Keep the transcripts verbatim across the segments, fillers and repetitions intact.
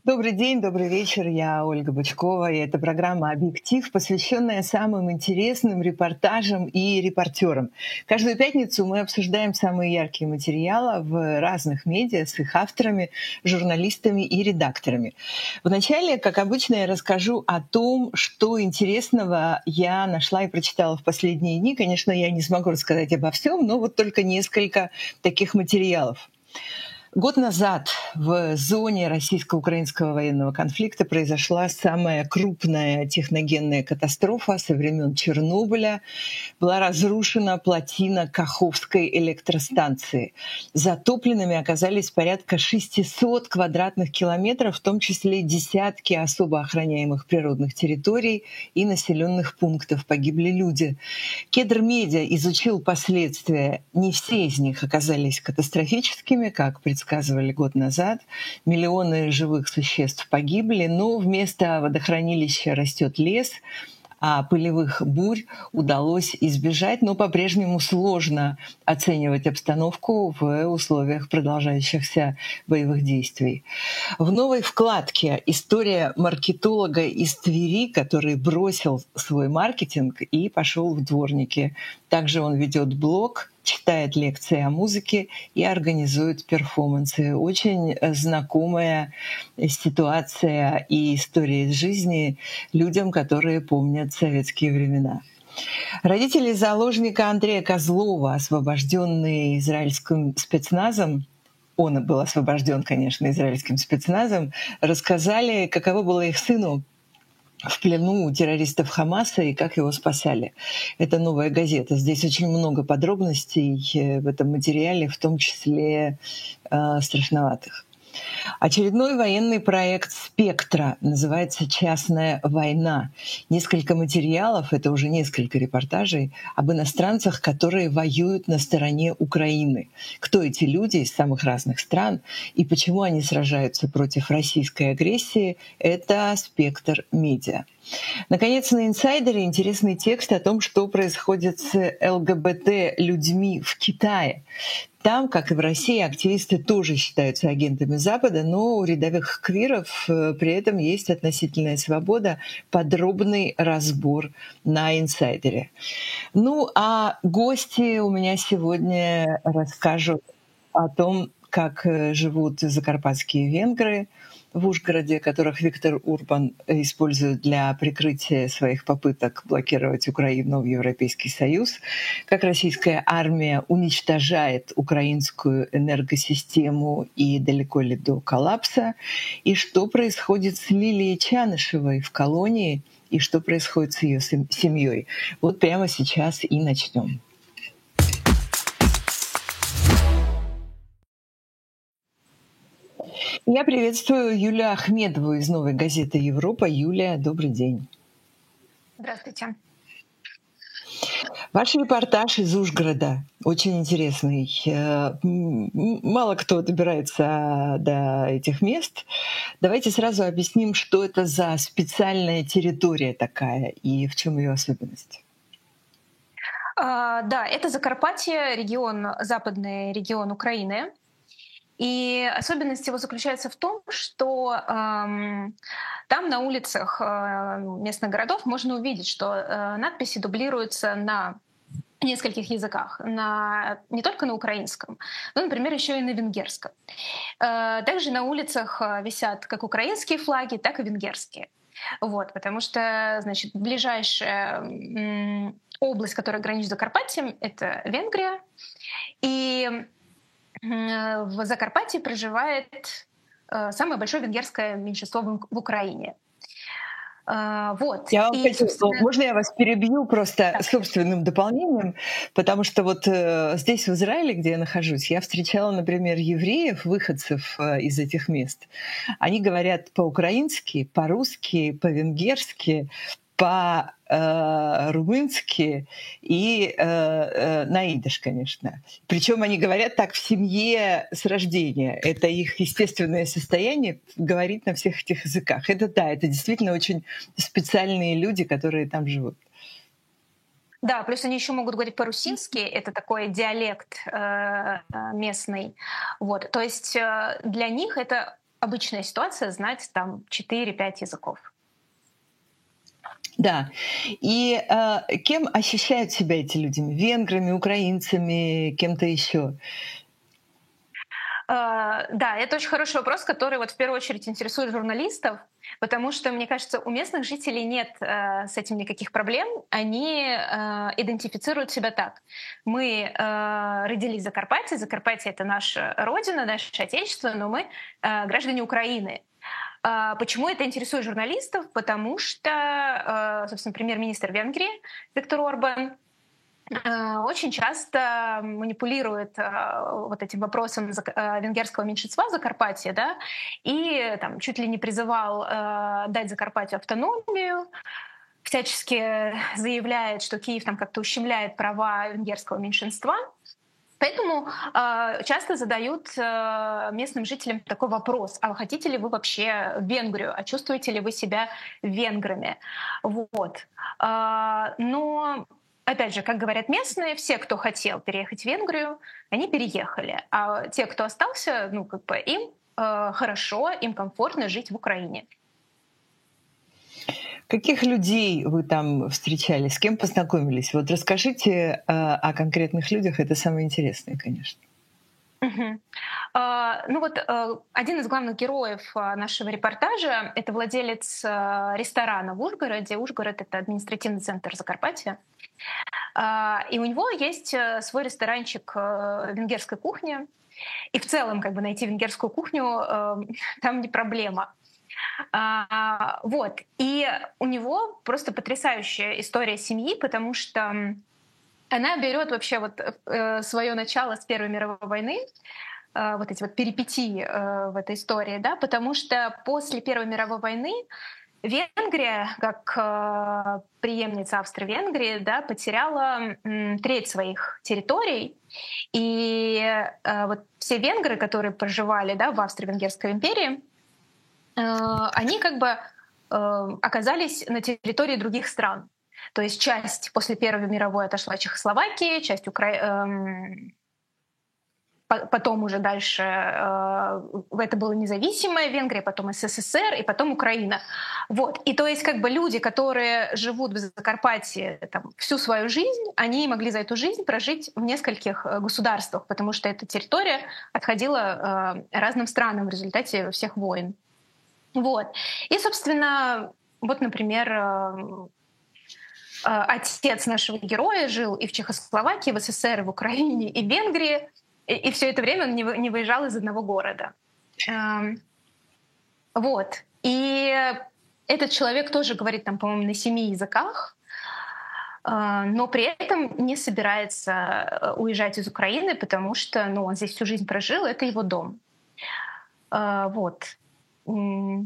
Добрый день, добрый вечер. Я Ольга Бычкова, и это программа «Объектив», посвященная самым интересным репортажам и репортерам. Каждую пятницу мы обсуждаем самые яркие материалы в разных медиа с их авторами, журналистами и редакторами. Вначале, как обычно, я расскажу о том, что интересного я нашла и прочитала в последние дни. Конечно, я не смогу рассказать обо всем, но вот только несколько таких материалов. Год назад в зоне российско-украинского военного конфликта произошла самая крупная техногенная катастрофа со времен Чернобыля. Была разрушена плотина Каховской электростанции. Затопленными оказались порядка шестьсот квадратных километров, в том числе десятки особо охраняемых природных территорий и населенных пунктов. Погибли люди. Кедр Медиа изучил последствия. Не все из них оказались катастрофическими, как предсказывали сказывали год назад. Миллионы живых существ погибли, но вместо водохранилища растет лес, а пылевых бурь удалось избежать, но по-прежнему сложно оценивать обстановку в условиях продолжающихся боевых действий. В новой вкладке история маркетолога из Твери, который бросил свой маркетинг и пошел в дворники. Также он ведет блог, читает лекции о музыке и организует перформансы. Очень знакомая ситуация и история из жизни людям, которые помнят советские времена. Родители заложника Андрея Козлова, освобожденные израильским спецназом, он был освобожден, конечно, израильским спецназом, рассказали, каково было их сыну в плену у террористов Хамаса и как его спасали. Это «Новая газета». Здесь очень много подробностей в этом материале, в том числе э, страшноватых. Очередной военный проект «Спектра» называется «Частная война». Несколько материалов, это уже несколько репортажей, об иностранцах, которые воюют на стороне Украины. Кто эти люди из самых разных стран и почему они сражаются против российской агрессии, это «Спектр Медиа». Наконец, на «Инсайдере» интересный текст о том, что происходит с ЛГБТ-людьми в Китае. Там, как и в России, активисты тоже считаются агентами Запада, но у рядовых квиров при этом есть относительная свобода. Подробный разбор на «Инсайдере». Ну, а гости у меня сегодня расскажут о том, как живут закарпатские венгры в Ужгороде, которых Виктор Орбан использует для прикрытия своих попыток блокировать Украину в Европейский Союз, как российская армия уничтожает украинскую энергосистему и далеко ли до коллапса, и что происходит с Лилией Чанышевой в колонии, и что происходит с ее семьей. Вот прямо сейчас и начнем. Я приветствую Юлию Ахмедову из «Новой газеты Европа». Юлия, добрый день. Здравствуйте. Ваш репортаж из Ужгорода очень интересный. Мало кто добирается до этих мест. Давайте сразу объясним, что это за специальная территория такая и в чем ее особенность. А, да, это Закарпатье, регион, западный регион Украины. И особенность его заключается в том, что эм, там на улицах э, местных городов можно увидеть, что э, надписи дублируются на нескольких языках, на, не только на украинском, но, например, еще и на венгерском. Э, также на улицах висят как украинские флаги, так и венгерские. Вот, потому что, значит, ближайшая м, область, которая граничит с Закарпатьем, это Венгрия. И в Закарпатье проживает самое большое венгерское меньшинство в Украине. Вот. Я вам И, хочу, собственно... Можно я вас перебью просто да. собственным дополнением? Потому что вот э, здесь, в Израиле, где я нахожусь, я встречала, например, евреев, выходцев э, из этих мест. Они говорят по-украински, по-русски, по-венгерски, по-румынски и э, э, на идиш, конечно. Причем они говорят так в семье с рождения. Это их естественное состояние говорить на всех этих языках. Это да, это действительно очень специальные люди, которые там живут. Да, плюс они еще могут говорить по-русински, это такой диалект э, местный. Вот. То есть э, для них это обычная ситуация знать там четыре-пять языков. Да. И э, кем ощущают себя эти люди? Венграми, украинцами, кем-то еще? Uh, да, это очень хороший вопрос, который вот в первую очередь интересует журналистов, потому что, мне кажется, у местных жителей нет uh, с этим никаких проблем. Они uh, идентифицируют себя так. Мы uh, родились в Закарпатье, Закарпатье — это наша родина, наше отечество, но мы uh, граждане Украины. Uh, почему это интересует журналистов? Потому что, uh, собственно, премьер-министр Венгрии Виктор Орбан очень часто манипулирует вот этим вопросом венгерского меньшинства в Закарпатье, да, и там чуть ли не призывал дать Закарпатью автономию, всячески заявляет, что Киев там как-то ущемляет права венгерского меньшинства. Поэтому э, часто задают э, местным жителям такой вопрос: а хотите ли вы вообще в Венгрию, а чувствуете ли вы себя венграми? Вот. Э, но опять же, как говорят местные, все, кто хотел переехать в Венгрию, они переехали. А те, кто остался, ну, как бы им э, хорошо, им комфортно жить в Украине. Каких людей вы там встречали, с кем познакомились? Вот расскажите э, о конкретных людях, это самое интересное, конечно. Угу. Uh, ну вот uh, один из главных героев uh, нашего репортажа — это владелец uh, ресторана в Ужгороде. Ужгород — это административный центр Закарпатья. Uh, и у него есть uh, свой ресторанчик uh, венгерской кухни. И в целом как бы найти венгерскую кухню uh, там не проблема. Uh, вот. И у него просто потрясающая история семьи, потому что она берет вообще вот э, свое начало с Первой мировой войны, э, вот эти вот перипетии э, в этой истории, да, потому что после Первой мировой войны Венгрия, как э, преемница Австро-Венгрии, да, потеряла э, треть своих территорий, и э, вот все венгры, которые проживали, да, в Австро-Венгерской империи, э, они как бы э, оказались на территории других стран. То есть часть после Первой мировой отошла Чехословакии, часть Укра... эм... потом уже дальше э... это была независимая Венгрия, потом СССР и потом Украина. Вот. И то есть как бы люди, которые живут в Закарпатье там, всю свою жизнь, они могли за эту жизнь прожить в нескольких государствах, потому что эта территория отходила э... разным странам в результате всех войн. Вот. И, собственно, вот, например, отец нашего героя жил и в Чехословакии, и в СССР, и в Украине, и в Венгрии, и, и все это время он не, не выезжал из одного города. Эм, вот. И этот человек тоже говорит, там, по-моему, на семи языках, э, но при этом не собирается уезжать из Украины, потому что ну, он здесь всю жизнь прожил, это его дом. Э, вот. Но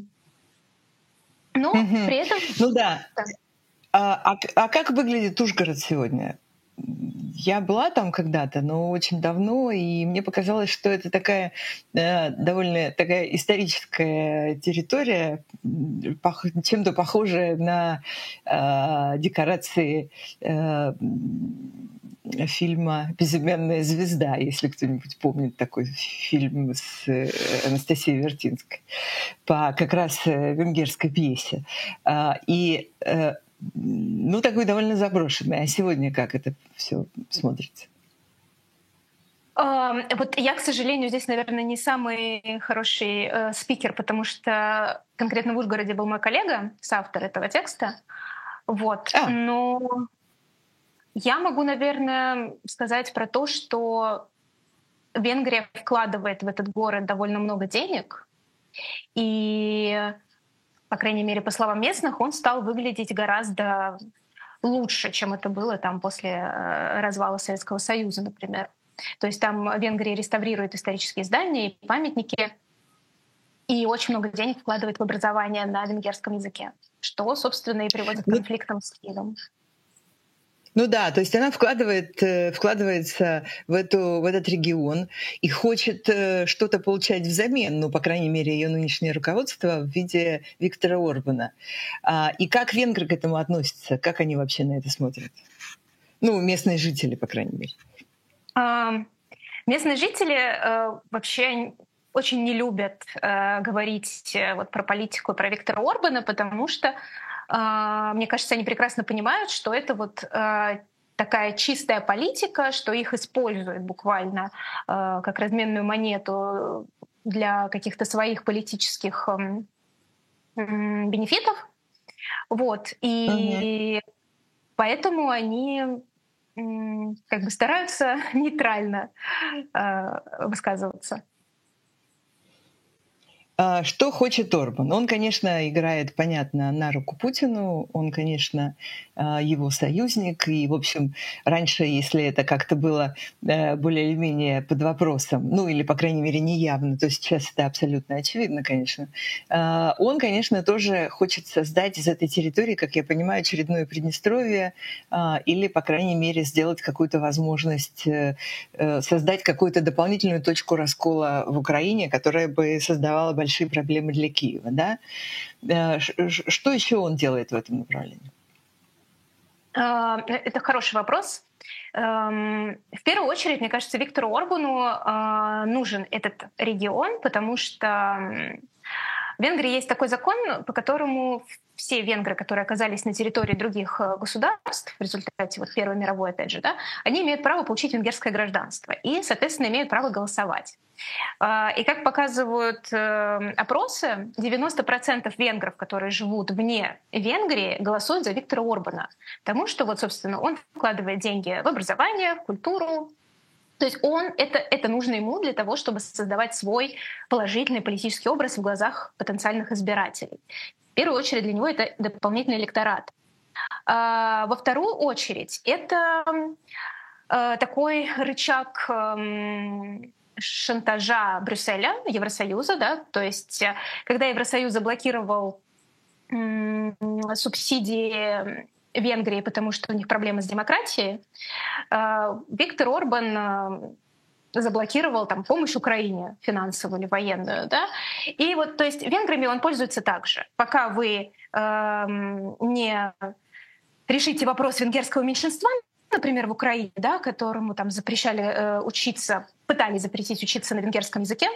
mm-hmm. при этом... Ну да. да. А, а, а как выглядит Ужгород сегодня? Я была там когда-то, но очень давно, и мне показалось, что это такая э, довольно такая историческая территория, пох, чем-то похожая на э, декорации э, фильма «Безымянная звезда», если кто-нибудь помнит такой фильм с Анастасией Вертинской, по как раз венгерской пьесе. И ну, такой довольно заброшенный. А сегодня как это все смотрится? Uh, вот я, к сожалению, здесь, наверное, не самый хороший uh, спикер, потому что конкретно в Ужгороде был мой коллега, соавтор этого текста. Вот. А. Но я могу, наверное, сказать про то, что Венгрия вкладывает в этот город довольно много денег, и по крайней мере, по словам местных, он стал выглядеть гораздо лучше, чем это было там после развала Советского Союза, например. То есть там Венгрия реставрирует исторические здания и памятники, и очень много денег вкладывает в образование на венгерском языке, что, собственно, и приводит к конфликтам с Киевом. Ну да, то есть она вкладывает, вкладывается в, эту, в этот регион и хочет что-то получать взамен, ну, по крайней мере, ее нынешнее руководство в виде Виктора Орбана. И как венгры к этому относятся? Как они вообще на это смотрят? Ну, местные жители, по крайней мере. А, местные жители э, вообще очень не любят э, говорить э, вот про политику и про Виктора Орбана, потому что, э, мне кажется, они прекрасно понимают, что это вот э, такая чистая политика, что их используют буквально э, как разменную монету для каких-то своих политических э, бенефитов. Вот. Мгм. И поэтому они как бы стараются нейтрально э, высказываться. А что хочет Орбан? Он, конечно, играет, понятно, на руку Путину, он, конечно, а, его союзник, и, в общем, раньше, если это как-то было э, более или менее под вопросом, ну или, по крайней мере, неявно, то сейчас это абсолютно очевидно, конечно. А, Он, конечно, тоже хочет создать из этой территории, как я понимаю, очередное Приднестровье, а, или, по крайней мере, сделать какую-то возможность э, э, создать какую-то дополнительную точку раскола в Украине, которая бы создавала большие проблемы для Киева, да? Э, ш- ш- Что еще он делает в этом направлении? А, э, Это хороший вопрос. Эм, В первую очередь, мне кажется, Виктору Орбану а, нужен этот регион, потому что м, в Венгрии есть такой закон, по которому все венгры, которые оказались на территории других э, государств в результате вот Первой мировой, опять же, да, они имеют право получить венгерское гражданство и, соответственно, имеют право голосовать. А, И как показывают э, опросы, девяносто процентов венгров, которые живут вне Венгрии, голосуют за Виктора Орбана. Потому что, вот, собственно, он вкладывает деньги в образование, в культуру. То есть он, это, это нужно ему для того, чтобы создавать свой положительный политический образ в глазах потенциальных избирателей. В первую очередь для него это дополнительный электорат. А во вторую очередь это э, такой рычаг эм, шантажа Брюсселя, Евросоюза, да, то есть э, когда Евросоюз заблокировал м, субсидии Венгрии, потому что у них проблемы с демократией, э, Виктор Орбан э, заблокировал там помощь Украине финансовую или военную, да, и вот, то есть венграми он пользуется также. Пока вы эм, не решите вопрос венгерского меньшинства, например, в Украине, да, которому там запрещали э, учиться, пытались запретить учиться на венгерском языке,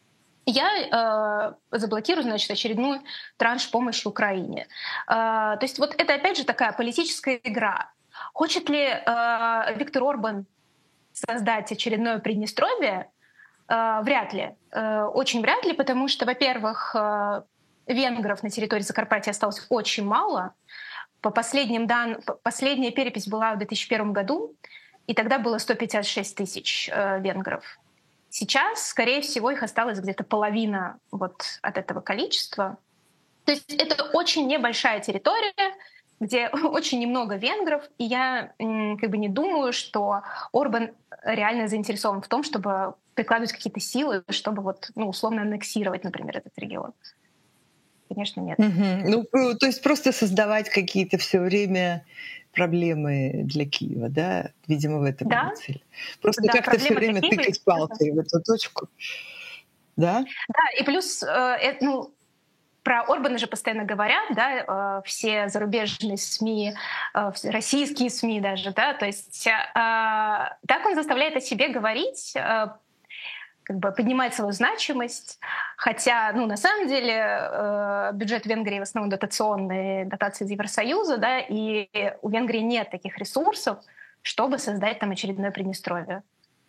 я э, заблокирую, значит, очередной транш помощи Украине. Э, то есть вот это, опять же, такая политическая игра. Хочет ли э, Виктор Орбан создать очередное Приднестровье? Э, вряд ли. Э, очень вряд ли, потому что, во-первых, э, венгров на территории Закарпатья осталось очень мало. По последним данным, последняя перепись была в две тысячи первом году, и тогда было сто пятьдесят шесть тысяч э, венгров. Сейчас, скорее всего, их осталось где-то половина вот от этого количества. То есть это очень небольшая территория, где очень немного венгров, и я м, как бы не думаю, что Орбан реально заинтересован в том, чтобы прикладывать какие-то силы, чтобы вот, ну, условно аннексировать, например, этот регион. Конечно, нет. Мгм. Ну, э, то есть просто создавать какие-то все время проблемы для Киева, да? Видимо, в этом его Да, цель. Просто да, как-то все проблема для время Киева. тыкать палкой в эту точку, да? Да, и плюс, э, э, ну, про Орбана же постоянно говорят, да, э, все зарубежные СМИ, э, все российские СМИ даже, да, то есть э, а, так он заставляет о себе говорить, э, как бы поднимать свою значимость, хотя, ну, на самом деле э, бюджет Венгрии в основном дотационные, дотации из Евросоюза, да, и у Венгрии нет таких ресурсов, чтобы создать там очередное Приднестровье.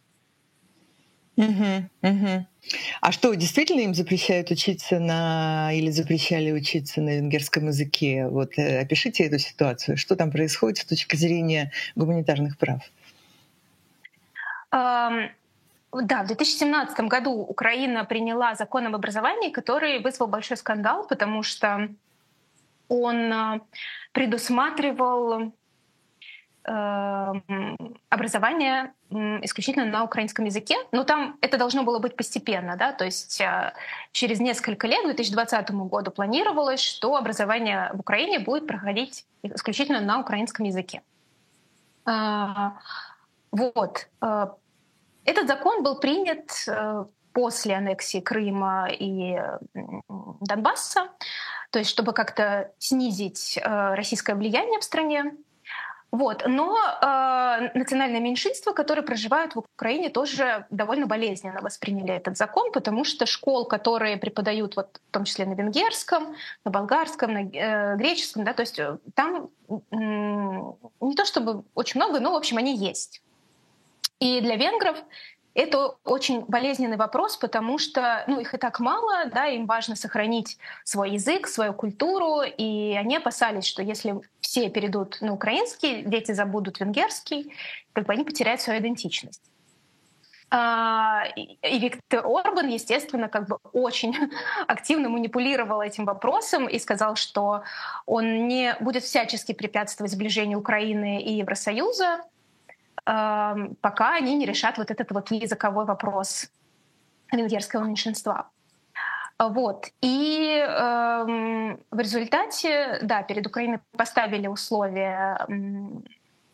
Мгм, мгм. А что, действительно им запрещают учиться на или запрещали учиться на венгерском языке? Вот э, опишите эту ситуацию. Что там происходит с точки зрения гуманитарных прав? Ам, Да, в две тысячи семнадцатом году Украина приняла закон об образовании, который вызвал большой скандал, потому что он а, предусматривал эм, образование м, исключительно на украинском языке. Но там это должно было быть постепенно, да, то есть а, через несколько лет, к две тысячи двадцатому году планировалось, что образование в Украине будет проходить исключительно на украинском языке. А, Вот. Э, Этот закон был принят э, после аннексии Крыма и м, Донбасса, то есть чтобы как-то снизить э, российское влияние в стране. Вот. Но э, национальные меньшинства, которые проживают в Украине, тоже довольно болезненно восприняли этот закон, потому что школ, которые преподают, вот, в том числе на венгерском, на болгарском, на э, греческом, да, то есть э, там м, не то чтобы очень много, но, в общем, они есть. И для венгров это очень болезненный вопрос, потому что ну, их и так мало, да, им важно сохранить свой язык, свою культуру, и они опасались, что если все перейдут на украинский, дети забудут венгерский, как бы они потеряют свою идентичность. А, И и Виктор Орбан, естественно, как бы очень активно манипулировал этим вопросом и сказал, что он не будет всячески препятствовать сближению Украины и Евросоюза, эм, пока они не решат вот этот вот языковой вопрос венгерского меньшинства. А, Вот. И эм, в результате, да, перед Украиной поставили условия, м,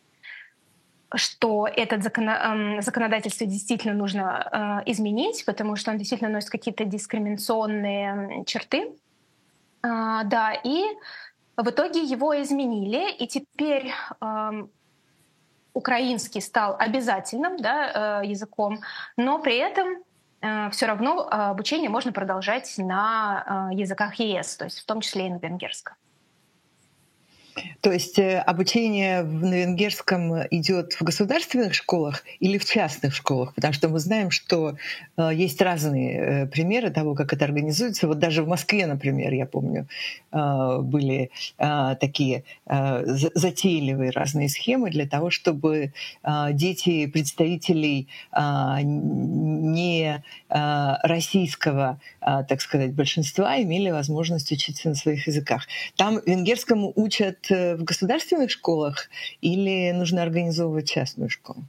что это законо- эм, законодательство действительно нужно э, изменить, потому что он действительно носит какие-то дискриминационные м, черты. А, да, и в итоге его изменили, и теперь эм, украинский стал обязательным, да, э, языком, но при этом все равно э, обучение можно продолжать на э, языках ЕС, то есть в том числе и на венгерском. То есть э, обучение в- на венгерском идет в государственных школах или в частных школах? Потому что мы знаем, что э, есть разные э, примеры того, как это организуется. Вот даже в Москве, например, я помню, э, были э, такие э, за- затейливые разные схемы для того, чтобы э, дети представителей э, не э, российского, э, так сказать, большинства имели возможность учиться на своих языках. Там венгерскому учат э, в государственных школах или нужно организовывать частную школу?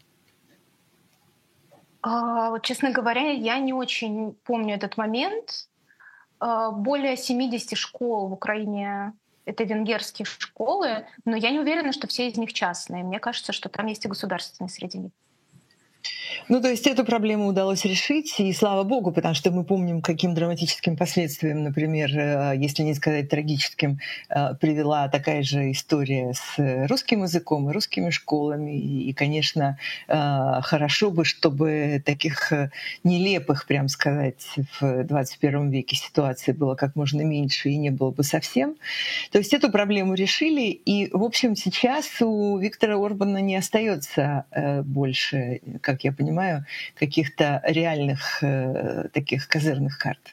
А, вот, честно говоря, я не очень помню этот момент. А, Более семидесяти школ в Украине — это венгерские школы, но я не уверена, что все из них частные. Мне кажется, что там есть и государственные среди них. Ну, то есть эту проблему удалось решить, и слава богу, потому что мы помним, каким драматическим последствиям, например, э, если не сказать трагическим, э, привела такая же история с русским языком и русскими школами. И, конечно, э, хорошо бы, чтобы таких э, нелепых, прям сказать, в двадцать первом веке ситуаций было как можно меньше и не было бы совсем. То есть эту проблему решили, и, в общем, сейчас у Виктора Орбана не остается э, больше, как я понимаю, каких-то реальных э, таких козырных карт.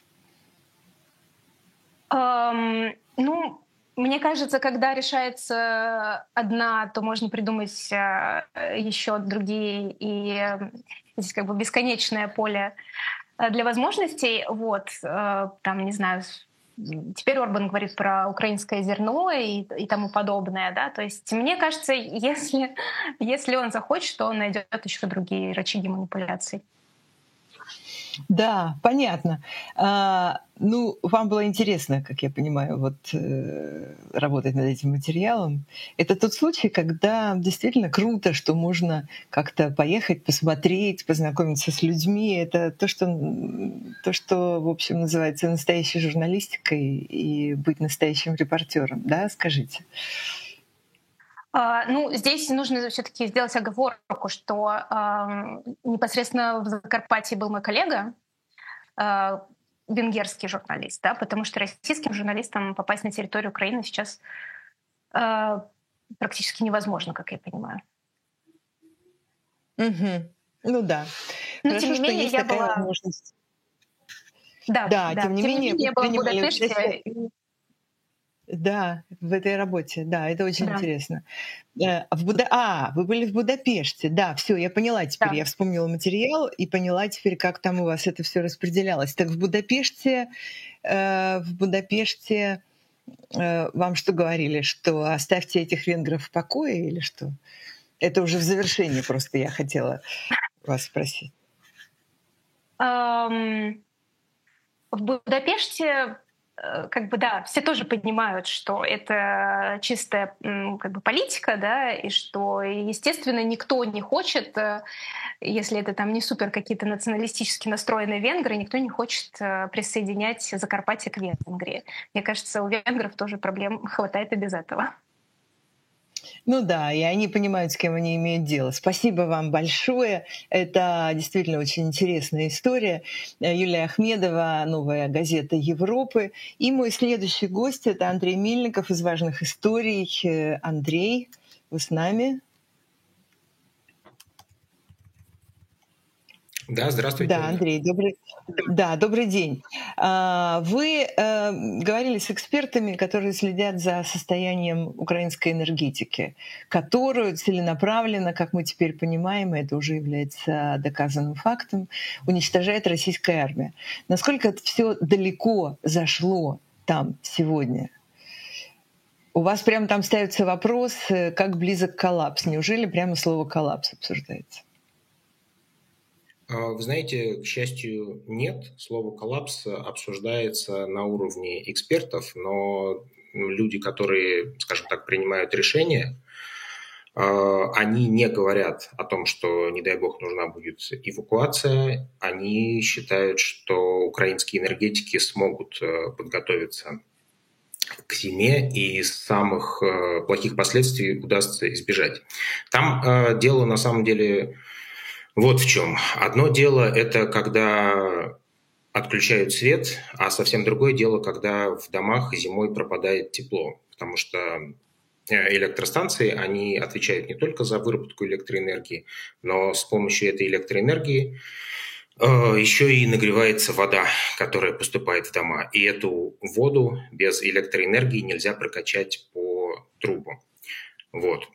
Ам, ну, мне кажется, когда решается одна, то можно придумать еще другие, и э, здесь как бы бесконечное поле э, для возможностей. Вот, э, там, не знаю, с- м, теперь Орбан говорит про украинское зерно и, и тому подобное, да. То есть мне кажется, если, если он захочет, то он найдет еще другие рычаги манипуляций. Да, понятно. А, ну, вам было интересно, как я понимаю, вот э, работать над этим материалом. Это тот случай, когда действительно круто, что можно как-то поехать, посмотреть, познакомиться с людьми. Это то, что, м, то, что в общем, называется настоящей журналистикой и быть настоящим репортером, да, скажите? А, Ну, здесь нужно все-таки сделать оговорку, что ам, непосредственно в Закарпатье был мой коллега, а, венгерский журналист, да, потому что российским журналистам попасть на территорию Украины сейчас а, практически невозможно, как я понимаю. Мгм. Ну да. Но тем Хорошо, не что менее есть я такая была, возможность. да, Да, да, тем не тем не менее, менее вы я была в принимали участие. Будапеште. и- Да, в этой работе, да, это очень Да, интересно. Э, в Буда... А, вы были в Будапеште, да, все, я поняла теперь, да. я вспомнила материал и поняла теперь, как там у вас это все распределялось. Так в Будапеште, э, в Будапеште э, вам что говорили, что оставьте этих венгров в покое или что? Это уже в завершении просто я хотела вас спросить. Ам, В Будапеште, э, как бы, да, все тоже понимают, что это чистая м, как бы политика, да, и что, естественно, никто не хочет, э, если это там не супер какие-то националистически настроенные венгры, никто не хочет э, присоединять Закарпатье к Венгрии. Мне кажется, у венгров тоже проблем хватает и без этого. Ну да, и они понимают, с кем они имеют дело. Спасибо вам большое. Это действительно очень интересная история. Э, Юлия Ахмедова, «Новая газета Европы». И мой следующий гость — это Андрей Мельников из «Важных историй». Э, Андрей, вы с нами? Да, здравствуйте. Да, Андрей, добрый, да, добрый день. А, Вы э, говорили с экспертами, которые следят за состоянием украинской энергетики, которую целенаправленно, как мы теперь понимаем, и это уже является доказанным фактом, уничтожает российская армия. Насколько это все далеко зашло там сегодня? У вас прямо там ставится вопрос, э, как близок коллапс. Неужели прямо слово «коллапс» обсуждается? А, Вы знаете, к счастью, нет. Слово «коллапс» обсуждается на уровне экспертов, но люди, которые, скажем так, принимают решения, а, они не говорят о том, что, не дай бог, нужна будет эвакуация. Они считают, что украинские энергетики смогут э, подготовиться к зиме, и самых э, плохих последствий удастся избежать. Там э, дело на самом деле вот в чем. Одно дело – это когда отключают свет, а совсем другое дело, когда в домах зимой пропадает тепло, потому что электростанции, они отвечают не только за выработку электроэнергии, но с помощью этой электроэнергии еще и нагревается вода, которая поступает в дома. И эту воду без электроэнергии нельзя прокачать по трубам. Вот.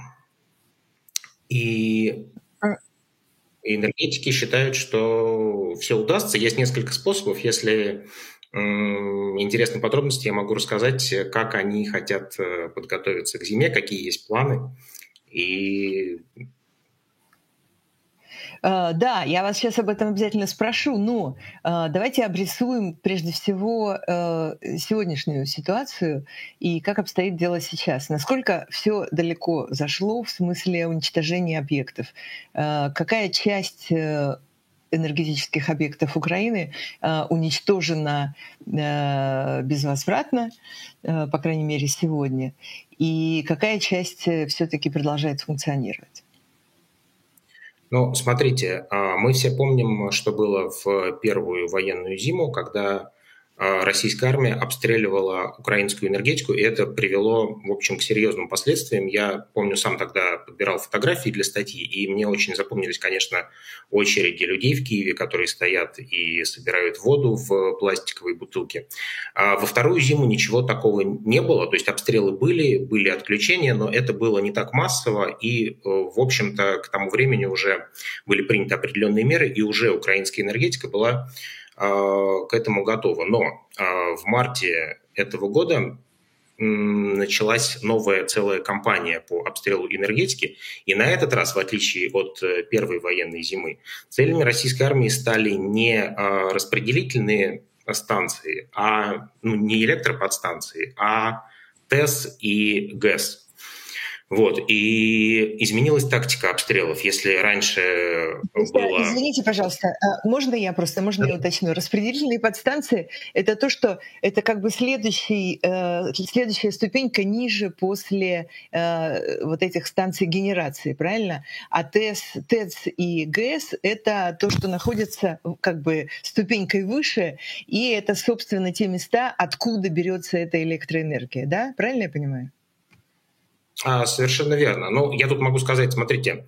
И энергетики считают, что все удастся. Есть несколько способов. Если м, интересны подробности, я могу рассказать, как они хотят подготовиться к зиме, какие есть планы. И Uh, да, я вас сейчас об этом обязательно спрошу, но uh, давайте обрисуем прежде всего uh, сегодняшнюю ситуацию и как обстоит дело сейчас. Насколько все далеко зашло в смысле уничтожения объектов? Uh, какая часть uh, энергетических объектов Украины uh, уничтожена uh, безвозвратно, uh, по крайней мере сегодня, и какая часть uh, все-таки продолжает функционировать? Ну, смотрите, мы все помним, что было в первую военную зиму, когда российская армия обстреливала украинскую энергетику, и это привело, в общем, к серьезным последствиям. Я помню, сам тогда подбирал фотографии для статьи, и мне очень запомнились, конечно, очереди людей в Киеве, которые стоят и собирают воду в пластиковые бутылки. А во вторую зиму ничего такого не было, то есть обстрелы были, были отключения, но это было не так массово, и, в общем-то, к тому времени уже были приняты определенные меры, и уже украинская энергетика была к этому готова. Но в марте этого года началась новая целая кампания по обстрелу энергетики. И на этот раз, в отличие от первой военной зимы, целями российской армии стали не распределительные станции, а ну, не электроподстанции, а ТЭС и ГЭС. Вот. И изменилась тактика обстрелов. Если раньше было... Извините, пожалуйста, можно я просто, можно я уточню? Распределительные подстанции — это то, что это как бы следующий, следующая ступенька ниже после вот этих станций генерации, правильно? А ТЭС, ТЭЦ и ГЭС — это то, что находится как бы ступенькой выше, и это, собственно, те места, откуда берется эта электроэнергия, да? Правильно я понимаю? А, совершенно верно. Ну, я тут могу сказать, смотрите,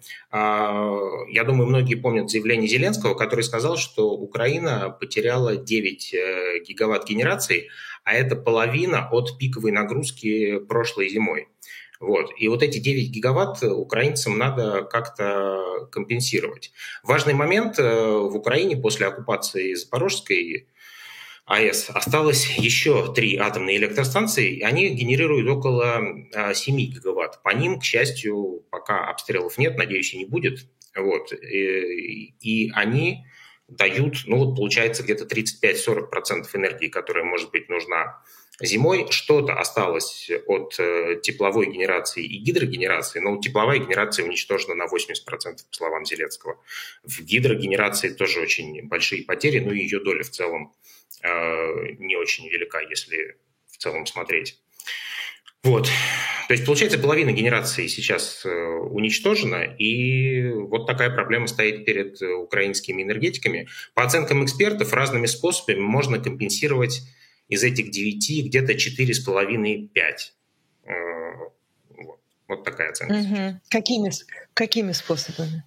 я думаю, многие помнят заявление Зеленского, который сказал, что Украина потеряла девять гигаватт генерации, а это половина от пиковой нагрузки прошлой зимой. Вот. И вот эти девять гигаватт украинцам надо как-то компенсировать. Важный момент: в Украине после оккупации Запорожской АЭС осталось еще три атомные электростанции, и они генерируют около семь гигаватт. По ним, к счастью, пока обстрелов нет, надеюсь, и не будет. Вот. И, и они дают, ну вот получается, где-то тридцать пять - сорок процентов энергии, которая может быть нужна зимой. Что-то осталось от тепловой генерации и гидрогенерации, но тепловая генерация уничтожена на восемьдесят процентов, по словам Зеленского. В гидрогенерации тоже очень большие потери, но ее доля в целом не очень велика, если в целом смотреть. Вот. То есть, получается, половина генерации сейчас уничтожена, и вот такая проблема стоит перед украинскими энергетиками. По оценкам экспертов, разными способами можно компенсировать из этих девяти где-то четыре с половиной-пять. Вот, вот такая оценка. Угу. Какими, какими способами?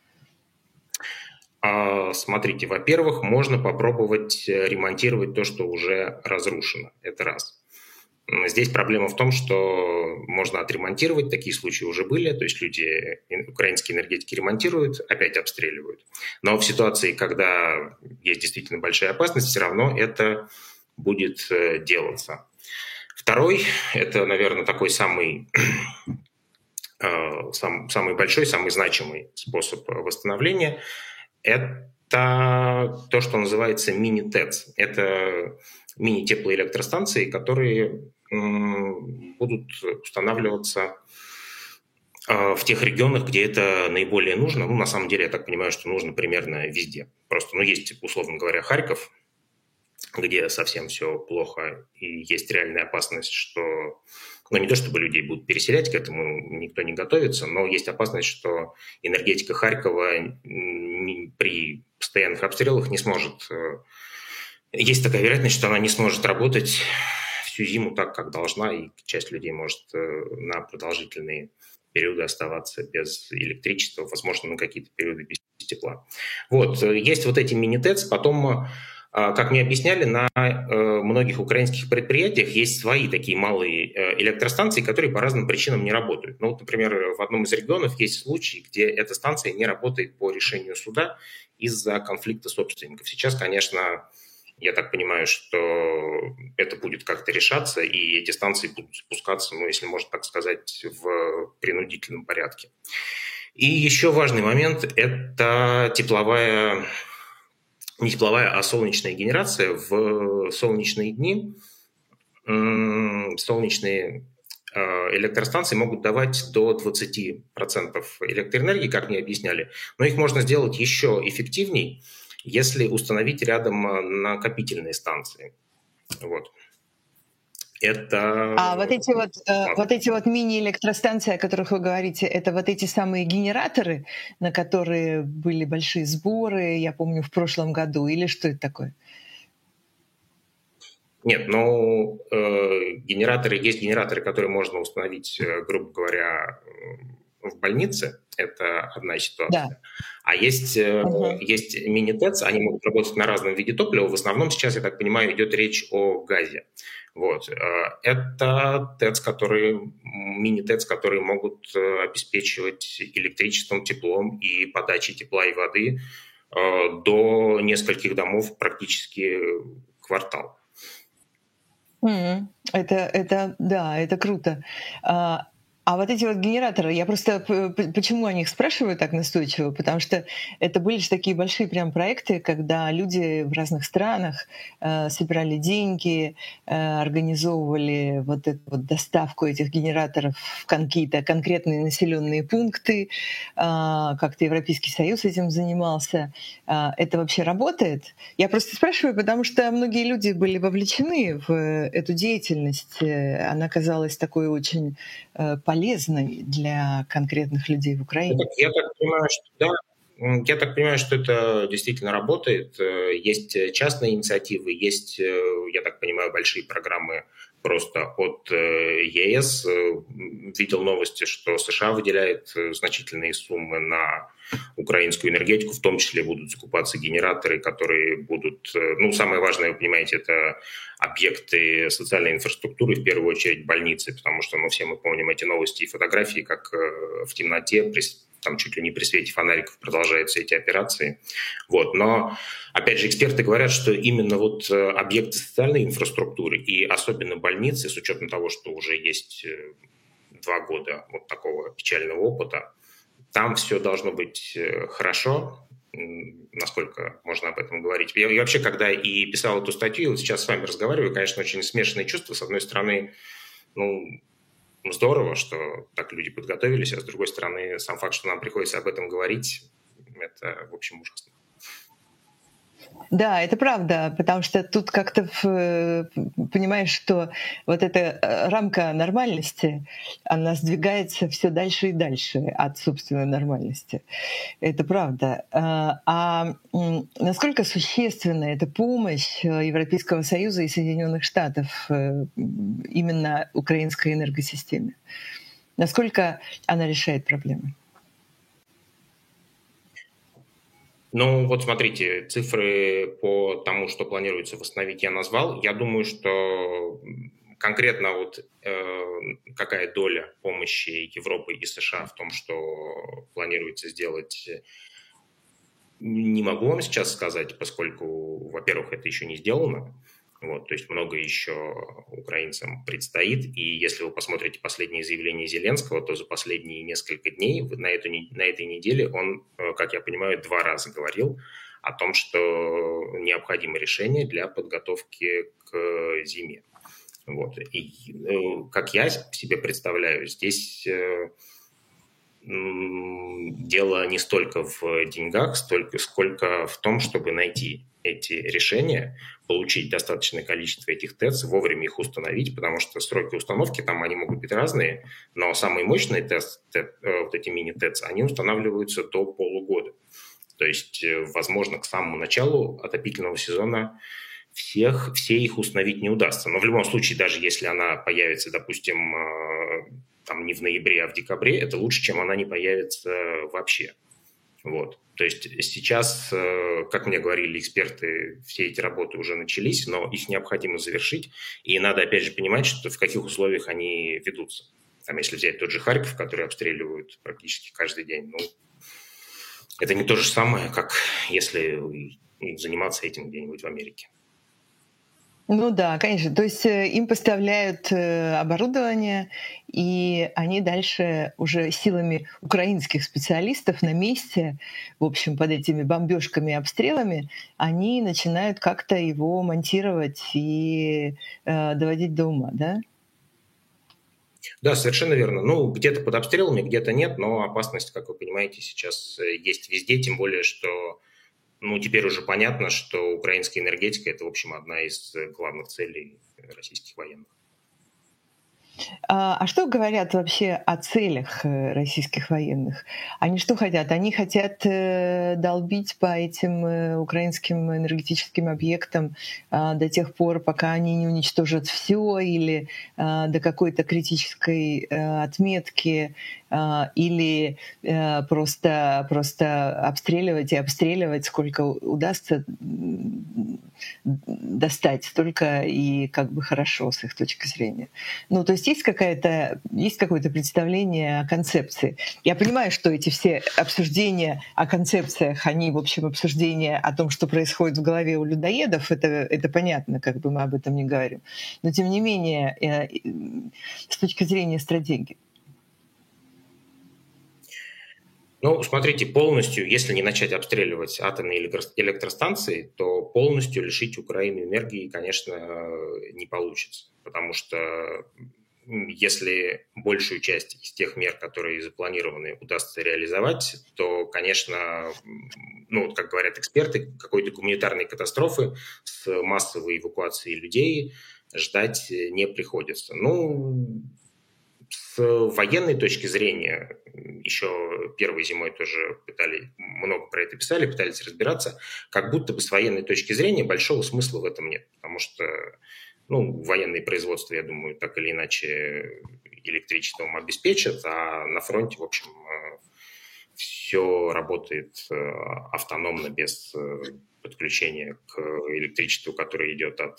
Смотрите, во-первых, можно попробовать ремонтировать то, что уже разрушено. Это раз. Здесь проблема в том, что можно отремонтировать, такие случаи уже были, то есть люди, украинские энергетики ремонтируют, опять обстреливают. Но в ситуации, когда есть действительно большая опасность, все равно это будет делаться. Второй, это, наверное, такой самый, сам, самый большой, самый значимый способ восстановления, это то, что называется мини-ТЭЦ. Это мини-теплоэлектростанции, которые будут устанавливаться в тех регионах, где это наиболее нужно. Ну, на самом деле, я так понимаю, что нужно примерно везде. Просто, ну, есть, условно говоря, Харьков, где совсем все плохо, и есть реальная опасность, что... Ну, не то чтобы людей будут переселять, к этому никто не готовится, но есть опасность, что энергетика Харькова при постоянных обстрелах не сможет... Есть такая вероятность, что она не сможет работать всю зиму так, как должна, и часть людей может на продолжительные периоды оставаться без электричества, возможно, на какие-то периоды без тепла. Вот, есть вот эти мини-ТЭЦ, потом, как мне объясняли, на многих украинских предприятиях есть свои такие малые электростанции, которые по разным причинам не работают. Ну, вот, например, в одном из регионов есть случай, где эта станция не работает по решению суда из-за конфликта собственников. Сейчас, конечно, я так понимаю, что это будет как-то решаться, и эти станции будут спускаться, ну, если можно так сказать, в принудительном порядке. И еще важный момент – это тепловая, не тепловая, а солнечная генерация. В солнечные дни солнечные электростанции могут давать до двадцати процентов электроэнергии, как мне объясняли, но их можно сделать еще эффективней, если установить рядом накопительные станции. Вот. Это... А вот эти вот, э, вот эти вот мини-электростанции, о которых вы говорите, это вот эти самые генераторы, на которые были большие сборы, я помню, в прошлом году, или что это такое? Нет, ну, э, генераторы, есть генераторы, которые можно установить, грубо говоря, в больнице. Это одна ситуация. Да. А есть, uh-huh. есть мини-ТЭЦ, они могут работать на разном виде топлива. В основном сейчас, я так понимаю, идет речь о газе. Вот. Это ТЭЦ, которые, мини-ТЭЦ, которые могут обеспечивать электричеством, теплом и подачей тепла и воды до нескольких домов практически квартал. Mm-hmm. Это, это, да, это круто. А вот эти вот генераторы, я просто почему о них спрашиваю так настойчиво, потому что это были же такие большие прям проекты, когда люди в разных странах э, собирали деньги, э, организовывали вот эту вот доставку этих генераторов в какие-то конкретные населенные пункты, э, как-то Европейский Союз этим занимался. Э, это вообще работает? Я просто спрашиваю, потому что многие люди были вовлечены в эту деятельность. Она казалась такой очень э, полезной для конкретных людей в Украине. Я так понимаю, что да. Я так понимаю, что это действительно работает. Есть частные инициативы, есть, я так понимаю, большие программы просто от ЕС. Видел новости, что США выделяет значительные суммы на украинскую энергетику, в том числе будут закупаться генераторы, которые будут... Ну, самое важное, вы понимаете, это объекты социальной инфраструктуры, в первую очередь больницы, потому что, ну, все мы помним эти новости и фотографии, как в темноте, там чуть ли не при свете фонариков продолжаются эти операции. Вот. Но, опять же, эксперты говорят, что именно вот объекты социальной инфраструктуры и особенно больницы, с учетом того, что уже есть два года вот такого печального опыта, там все должно быть хорошо, насколько можно об этом говорить. Я, я вообще, когда и писал эту статью, вот сейчас с вами разговариваю, конечно, очень смешанные чувства. С одной стороны, ну, здорово, что так люди подготовились, а с другой стороны, сам факт, что нам приходится об этом говорить, это, в общем, ужасно. Да, это правда, потому что тут как-то в- понимаешь, что вот эта э, рамка нормальности, она сдвигается все дальше и дальше от собственной нормальности. Это правда. А а, м, насколько существенна эта помощь э, Европейского Союза и Соединенных Штатов э, м, именно украинской энергосистеме? Насколько она решает проблемы? Ну, вот смотрите, цифры по тому, что планируется восстановить, я назвал. Я думаю, что конкретно вот э, какая доля помощи Европы и США в том, что планируется сделать, не могу вам сейчас сказать, поскольку, во-первых, это еще не сделано. Вот, то есть много еще украинцам предстоит. И если вы посмотрите последние заявления Зеленского, то за последние несколько дней, на, эту, на этой неделе, он, как я понимаю, два раза говорил о том, что необходимо решение для подготовки к зиме. Вот. И как я себе представляю, здесь дело не столько в деньгах, столько, сколько в том, чтобы найти эти решения, получить достаточное количество этих ТЭЦ, вовремя их установить, потому что сроки установки там они могут быть разные, но самые мощные ТЭЦ, вот эти мини-ТЭЦ, они устанавливаются до полугода. То есть, возможно, к самому началу отопительного сезона всех, все их установить не удастся. Но в любом случае, даже если она появится, допустим, там не в ноябре, а в декабре, это лучше, чем она не появится вообще. Вот. То есть сейчас, как мне говорили эксперты, все эти работы уже начались, но их необходимо завершить. И надо опять же понимать, что в каких условиях они ведутся. Там, если взять тот же Харьков, который обстреливают практически каждый день, ну, это не то же самое, как если заниматься этим где-нибудь в Америке. Ну да, конечно. То есть им поставляют оборудование, и они дальше уже силами украинских специалистов на месте, в общем, под этими бомбежками и обстрелами, они начинают как-то его монтировать и э, доводить до ума, да? Да, совершенно верно. Ну, где-то под обстрелами, где-то нет, но опасность, как вы понимаете, сейчас есть везде, тем более, что ну, теперь уже понятно, что украинская энергетика – это, в общем, одна из главных целей российских военных. А, а что говорят вообще о целях российских военных? Они что хотят? Они хотят э, долбить по этим э, украинским энергетическим объектам э, до тех пор, пока они не уничтожат все, или э, до какой-то критической э, отметки, э, или э, просто, просто обстреливать и обстреливать, сколько удастся достать, столько и как бы хорошо с их точки зрения. Ну, то есть есть какая-то, есть какое-то представление о концепции. Я понимаю, что эти все обсуждения о концепциях, они, в общем, обсуждения о том, что происходит в голове у людоедов, это, это понятно, как бы мы об этом не говорим. Но, тем не менее, с точки зрения стратегии. Ну, смотрите, полностью, если не начать обстреливать атомные электростанции, то полностью лишить Украину энергии, конечно, не получится. Потому что если большую часть из тех мер, которые запланированы, удастся реализовать, то, конечно, ну, как говорят эксперты, какой-то гуманитарной катастрофы с массовой эвакуацией людей ждать не приходится. Ну, с военной точки зрения, еще первой зимой тоже пытались, много про это писали, пытались разбираться, как будто бы с военной точки зрения большого смысла в этом нет, потому что ну, военные производства, я думаю, так или иначе электричеством обеспечат, а на фронте, в общем, все работает автономно, без подключения к электричеству, которое идет от...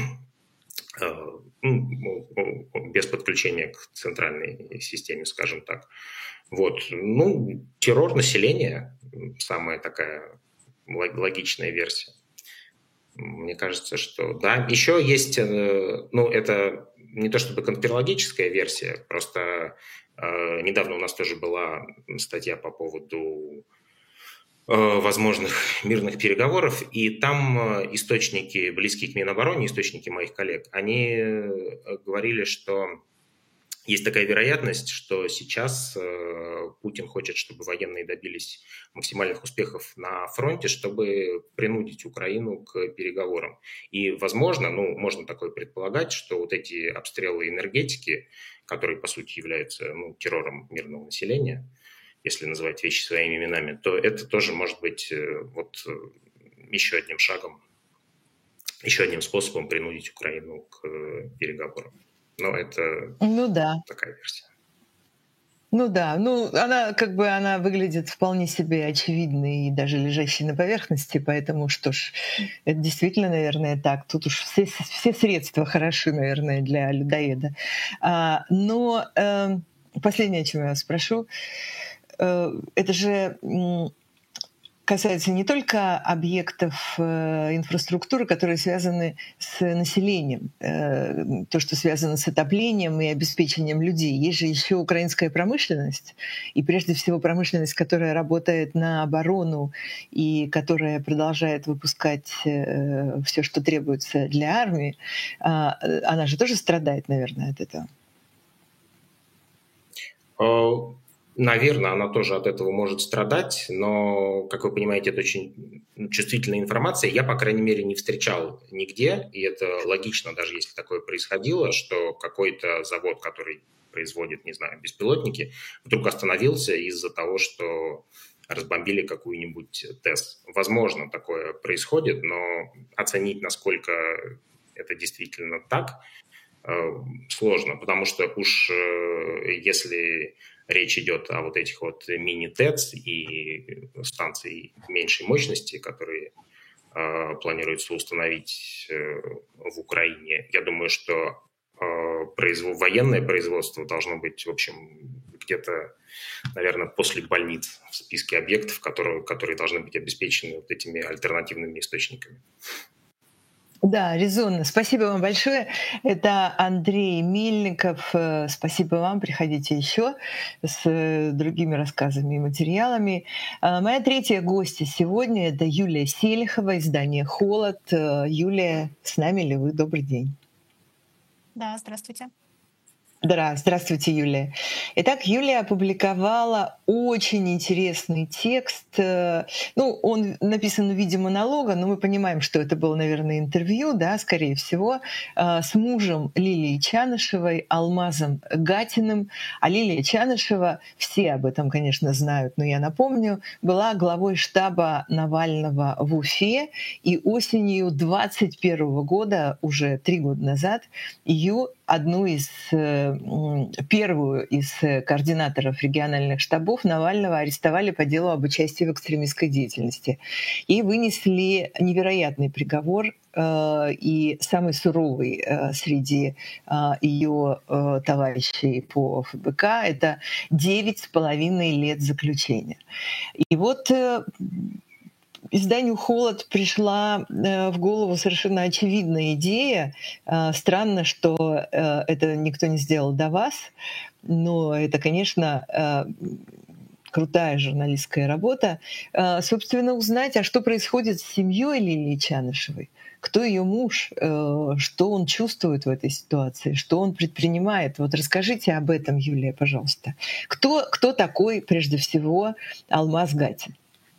без подключения к центральной системе, скажем так. Вот. Ну, террор населения – самая такая логичная версия. Мне кажется, что да. Еще есть, ну, это не то чтобы конспирологическая версия, просто э, недавно у нас тоже была статья по поводу э, возможных мирных переговоров, и там источники, близкие к Минобороне, источники моих коллег, они говорили, что есть такая вероятность, что сейчас э, Путин хочет, чтобы военные добились максимальных успехов на фронте, чтобы принудить Украину к переговорам. И, возможно, ну, можно такое предполагать, что вот эти обстрелы энергетики, которые, по сути, являются ну, террором мирного населения, если называть вещи своими именами, то это тоже может быть э, вот, э, еще одним шагом, еще одним способом принудить Украину к э, переговорам. Но это Ну да. такая версия. Ну да, ну она как бы она выглядит вполне себе очевидной и даже лежащей на поверхности, поэтому что ж, это действительно, наверное, так. Тут уж все, все средства хороши, наверное, для людоеда. А, но э, последнее, о чем я вас спрошу, э, это же м, касается не только объектов э, инфраструктуры, которые связаны с населением, э, то, что связано с отоплением и обеспечением людей. Есть же еще украинская промышленность, и прежде всего промышленность, которая работает на оборону и которая продолжает выпускать э, все, что требуется для армии. А, она же тоже страдает, наверное, от этого. Наверное, она тоже от этого может страдать, но, как вы понимаете, это очень чувствительная информация. Я, по крайней мере, не встречал нигде, и это логично, даже если такое происходило, что какой-то завод, который производит, не знаю, беспилотники, вдруг остановился из-за того, что разбомбили какую-нибудь ТЭС. Возможно, такое происходит, но оценить, насколько это действительно так, сложно, потому что уж если речь идет о вот этих вот мини-ТЭЦ и станций меньшей мощности, которые э, планируется установить э, в Украине. Я думаю, что э, производ... военное производство должно быть, в общем, где-то, наверное, после больниц в списке объектов, которые, которые должны быть обеспечены вот этими альтернативными источниками. Да, резонно. Спасибо вам большое. Это Андрей Мельников. Спасибо вам. Приходите еще с другими рассказами и материалами. Моя третья гостья сегодня — это Юлия Селихова, издание «Холод». Юлия, с нами ли вы? Добрый день. Да, здравствуйте. Да, здравствуйте, Юлия. Итак, Юлия опубликовала очень интересный текст. Ну, он написан в виде монолога, но мы понимаем, что это было, наверное, интервью, да, скорее всего, с мужем Лилии Чанышевой, Алмазом Гатиным. А Лилия Чанышева, все об этом, конечно, знают, но я напомню, была главой штаба Навального в Уфе, и осенью двадцать первого года, уже три года назад, ее одну из, первую из координаторов региональных штабов Навального арестовали по делу об участии в экстремистской деятельности и вынесли невероятный приговор, и самый суровый среди ее товарищей по эф бэ ка — это девять с половиной лет заключения. И вот изданию «Холод» пришла в голову совершенно очевидная идея. Странно, что это никто не сделал до вас, но это, конечно, крутая журналистская работа. Собственно, узнать, а что происходит с семьей Лилии Чанышевой, кто ее муж, что он чувствует в этой ситуации, что он предпринимает. Вот расскажите об этом, Юлия, пожалуйста. Кто, кто такой, прежде всего, Алмаз Гатин?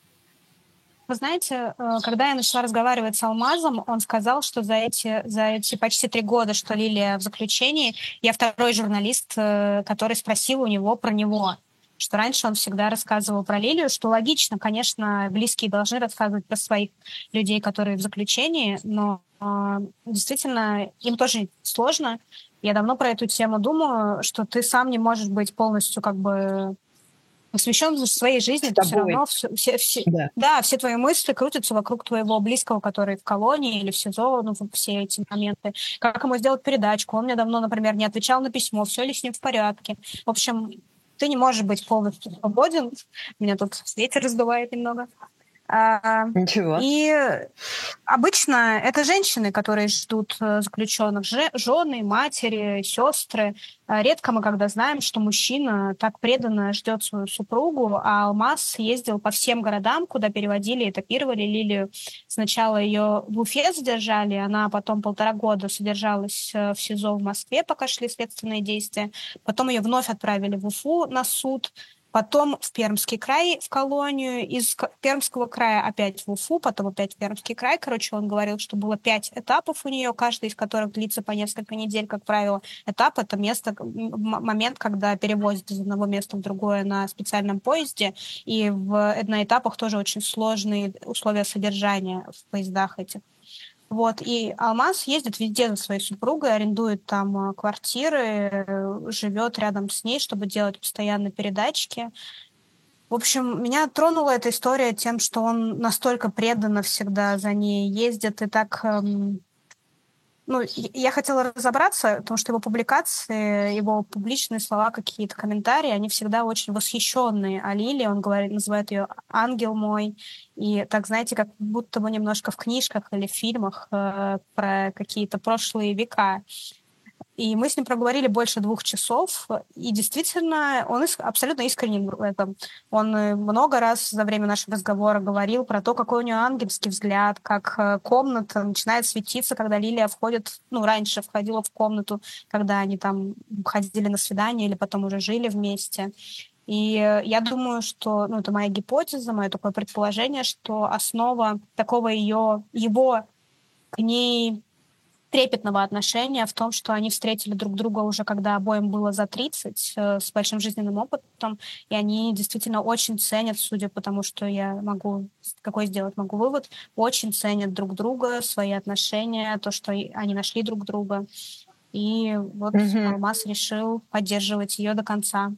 Вы знаете, когда я начала разговаривать с Алмазом, он сказал, что за эти, за эти почти три года, что Лилия в заключении, я второй журналист, который спросил у него про него. Что раньше он всегда рассказывал про Лилию, что логично, конечно, близкие должны рассказывать про своих людей, которые в заключении, но действительно им тоже сложно. Я давно про эту тему думаю, что ты сам не можешь быть полностью как бы посвящен в своей жизни, то все равно все, все, все, да. Да, все твои мысли крутятся вокруг твоего близкого, который в колонии или в СИЗО, ну, все эти моменты. Как ему сделать передачку? Он мне давно, например, не отвечал на письмо, все ли с ним в порядке. В общем, ты не можешь быть полностью свободен. Меня тут ветер раздувает немного. Ничего. И обычно это женщины, которые ждут заключенных, жены, матери, сестры. Редко мы когда знаем, что мужчина так преданно ждет свою супругу, а Алмаз ездил по всем городам, куда переводили, этапировали Лилию. Сначала ее в Уфе задержали, она потом полтора года содержалась в СИЗО в Москве, пока шли следственные действия. Потом ее вновь отправили в Уфу на суд. Потом в Пермский край, в колонию, из Пермского края опять в Уфу, потом опять в Пермский край. Короче, он говорил, что было пять этапов у нее, каждый из которых длится по несколько недель, как правило. Этап — это место, момент, когда перевозят из одного места в другое на специальном поезде, и в, на этапах тоже очень сложные условия содержания в поездах этих. Вот, и Алмаз ездит везде за своей супругой, арендует там квартиры, живет рядом с ней, чтобы делать постоянно передачки. В общем, меня тронула эта история тем, что он настолько преданно всегда за ней ездит и так... Эм... Ну, я хотела разобраться, потому что его публикации, его публичные слова, какие-то комментарии, они всегда очень восхищенные о Лилии. Он говорит, называет ее «ангел мой». И так, знаете, как будто бы немножко в книжках или в фильмах э, про какие-то прошлые века. И мы с ним проговорили больше двух часов, и действительно, он иск- абсолютно искренен в этом. Он много раз за время нашего разговора говорил про то, какой у него ангельский взгляд, как комната начинает светиться, когда Лилия входит, ну, раньше входила в комнату, когда они там ходили на свидание или потом уже жили вместе. И я думаю, что, ну, это моя гипотеза, мое такое предположение, что основа такого ее, его к ней трепетного отношения в том, что они встретили друг друга уже, когда обоим было за тридцать, э, с большим жизненным опытом, и они действительно очень ценят, судя по тому, что я могу, какой сделать могу вывод, очень ценят друг друга, свои отношения, то, что они нашли друг друга. И вот mm-hmm. Алмаз решил поддерживать ее до конца.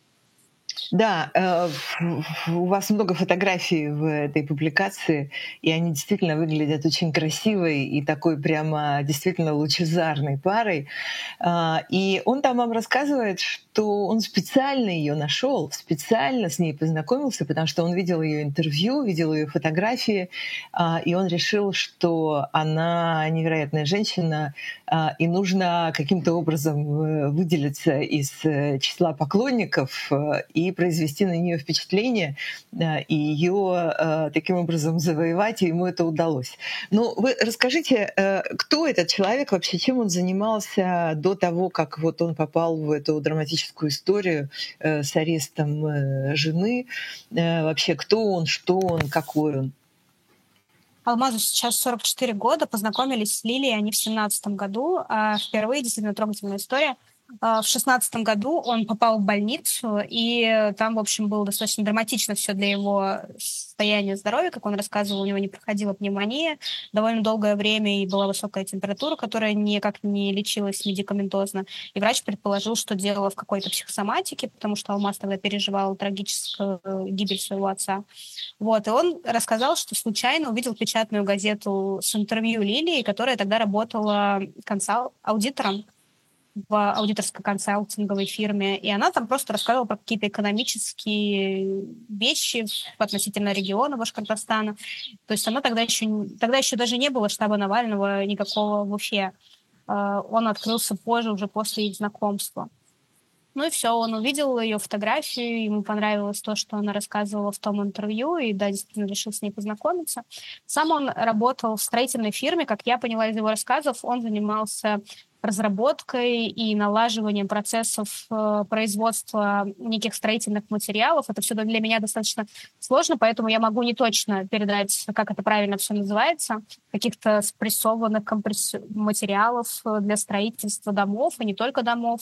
Да, э, у вас много фотографий в этой публикации, и они действительно выглядят очень красивой и такой прямо действительно лучезарной парой. Э, и он там вам рассказывает, что он специально ее нашел, специально с ней познакомился, потому что он видел ее интервью, видел ее фотографии, э, и он решил, что она невероятная женщина, э, и нужно каким-то образом выделиться из числа поклонников и произвести на нее впечатление и ее таким образом завоевать, и ему это удалось. Ну, вы расскажите, кто этот человек вообще, чем он занимался до того, как вот он попал в эту драматическую историю с арестом жены? Вообще, кто он, что он, какой он? Алмазу сейчас сорок четыре года, познакомились с Лилией они в семнадцатом году, а впервые, действительно трогательная история. В шестнадцатом году он попал в больницу, и там, в общем, было достаточно драматично все для его состояния здоровья. Как он рассказывал, у него не проходила пневмония довольно долгое время, и была высокая температура, которая никак не лечилась медикаментозно. И врач предположил, что дело в какой-то психосоматике, потому что Алмаз тогда переживал трагическую гибель своего отца. Вот. И он рассказал, что случайно увидел печатную газету с интервью Лилии, которая тогда работала консал- аудитором в аудиторско-консалтинговой фирме, и она там просто рассказывала про какие-то экономические вещи относительно региона Башкортостана. То есть она тогда еще, тогда еще даже не было штаба Навального никакого в Уфе. Он открылся позже, уже после их знакомства. Ну и все, он увидел ее фотографию, ему понравилось то, что она рассказывала в том интервью, и да, действительно решил с ней познакомиться. Сам он работал в строительной фирме, как я поняла из его рассказов, он занимался разработкой и налаживанием процессов э, производства неких строительных материалов. Это все для меня достаточно сложно, поэтому я могу не точно передать, как это правильно все называется, каких-то спрессованных компресс... материалов для строительства домов, и не только домов.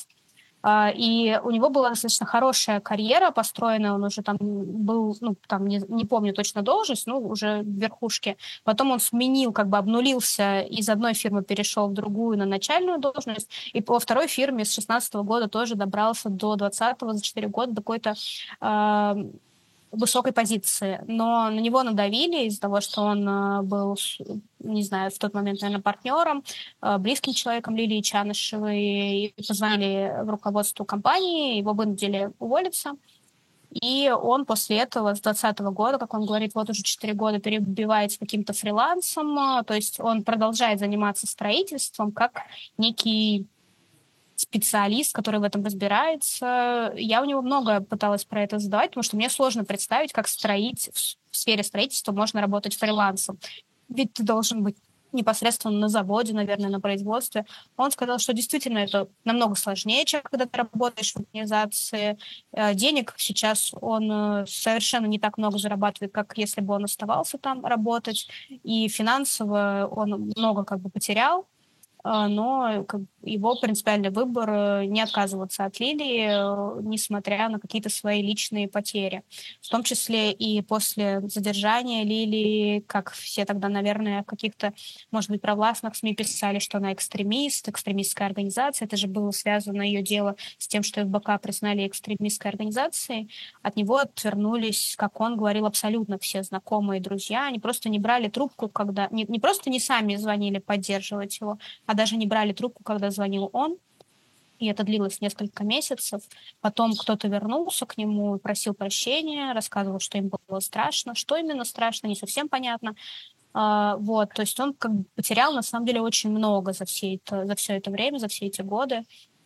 И у него была достаточно хорошая карьера построена, он уже там был, ну, там, не, не помню точно должность, но уже в верхушке. Потом он сменил, как бы обнулился, из одной фирмы перешел в другую на начальную должность, и по второй фирме с шестнадцатого года тоже добрался до двадцатого, за четыре года до какой-то э, высокой позиции. Но на него надавили из-за того, что он э, был, не знаю, в тот момент, наверное, партнером, э, близким человеком Лилии Чанышевой, и позвонили в руководство компании, его вынудили уволиться. И он после этого, с двадцатого года, как он говорит, вот уже четыре года перебивается каким-то фрилансом, а, то есть он продолжает заниматься строительством как некий специалист, который в этом разбирается. Я у него много пыталась про это задавать, потому что мне сложно представить, как строить в сфере строительства можно работать фрилансом. Ведь ты должен быть непосредственно на заводе, наверное, на производстве. Он сказал, что действительно это намного сложнее, чем когда ты работаешь в организации. Э, Денег сейчас он э, совершенно не так много зарабатывает, как если бы он оставался там работать. И финансово он много как бы потерял, а, но как бы его принципиальный выбор э, не отказываться от Лилии, э, несмотря на какие-то свои личные потери. В том числе и после задержания Лилии, как все тогда, наверное, в каких-то, может быть, провластных СМИ писали, что она экстремист, экстремистская организация. Это же было связано ее дело с тем, что ФБК признали экстремистской организацией. От него отвернулись, как он говорил, абсолютно все знакомые друзья. Они просто не брали трубку, когда... Не, не просто не сами звонили поддерживать его, а даже не брали трубку, когда звонил он, и это длилось несколько месяцев. Потом кто-то вернулся к нему, просил прощения, рассказывал, что им было страшно. Что именно страшно, не совсем понятно. А, вот, то есть он как бы потерял, на самом деле, очень много за все это, за все это время, за все эти годы.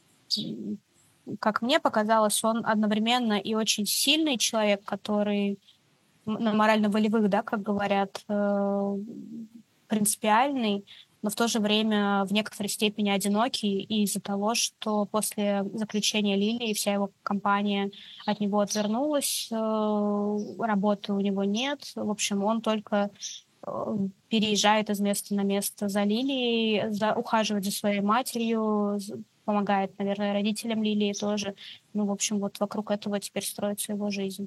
Как мне показалось, он одновременно и очень сильный человек, который на морально-волевых, да, как говорят, э, принципиальный, но в то же время в некоторой степени одинокий из-за того, что после заключения Лилии вся его компания от него отвернулась, работы у него нет. В общем, он только переезжает из места на место за Лилией, за, ухаживает за своей матерью, помогает, наверное, родителям Лилии тоже. Ну, в общем, вот вокруг этого теперь строится его жизнь.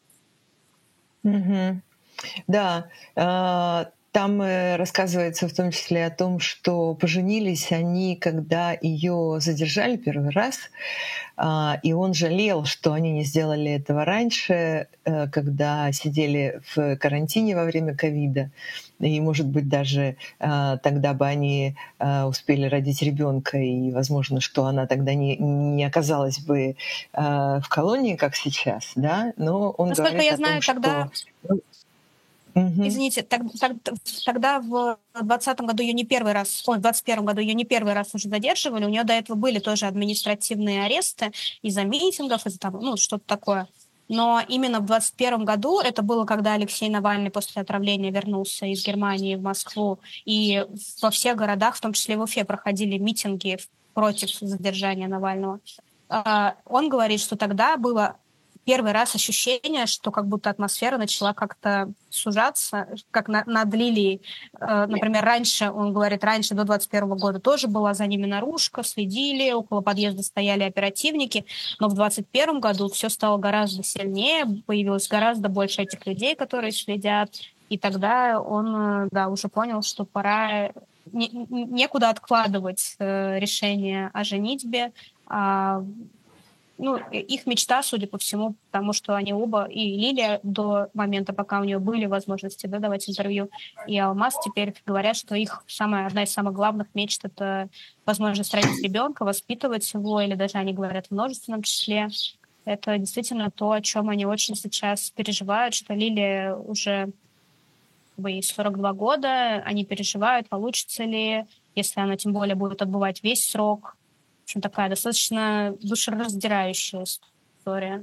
Мгм. Да, а, там э, рассказывается в том числе о том, что поженились они, когда ее задержали первый раз, а, и он жалел, что они не сделали этого раньше, э, когда сидели в карантине во время ковида. И, может быть, даже а, тогда бы они а, успели родить ребенка, и, возможно, что она тогда не, не оказалась бы а, в колонии, как сейчас, да. Но он Насколько говорит я о знаю, том, тогда... что... Мгм. Извините, так, так- тогда в двадцатом году ее не первый раз, ой, в двадцать первом году ее не первый раз уже задерживали. У нее до этого были тоже административные аресты из-за митингов, из-за того, ну, что-то такое. Но именно в двадцать первом году, это было, когда Алексей Навальный после отравления вернулся из Германии в Москву, и во всех городах, в том числе в Уфе, проходили митинги против задержания Навального. А, Он говорит, что тогда было первый раз ощущение, что как будто атмосфера начала как-то сужаться, как на, над Лилией. Э, Например, раньше, он говорит, раньше, до двадцать первого года тоже была за ними наружка, следили, около подъезда стояли оперативники, но в двадцать первом году все стало гораздо сильнее, появилось гораздо больше этих людей, которые следят, и тогда он, э, да, уже понял, что пора не- не- некуда откладывать э, решение о женитьбе, а ну, их мечта, судя по всему, потому что они оба, и Лилия до момента, пока у нее были возможности, да, давать интервью, и Алмаз теперь говорят, что их самая, одна из самых главных мечт — это возможность родить ребенка, воспитывать его, или даже они говорят в множественном числе. Это действительно то, о чем они очень сейчас переживают, что Лилия уже как бы, ей сорок два года, они переживают, получится ли, если она тем более будет отбывать весь срок. В общем, такая достаточно душераздирающая история.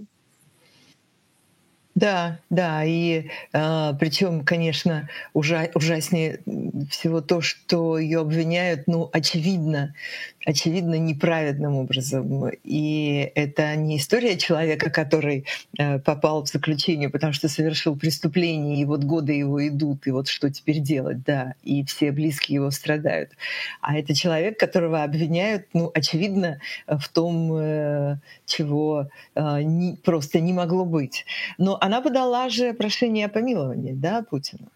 Да, да, и э, причем, конечно, ужа- ужаснее всего то, что ее обвиняют, ну, очевидно, очевидно, неправедным образом. И это не история человека, который э, попал в заключение, потому что совершил преступление, и вот годы его идут, и вот что теперь делать, да, и все близкие его страдают. А это человек, которого обвиняют, ну, очевидно, в том, э, чего э, не, просто не могло быть. Но она подала же прошение о помиловании, да, Путину?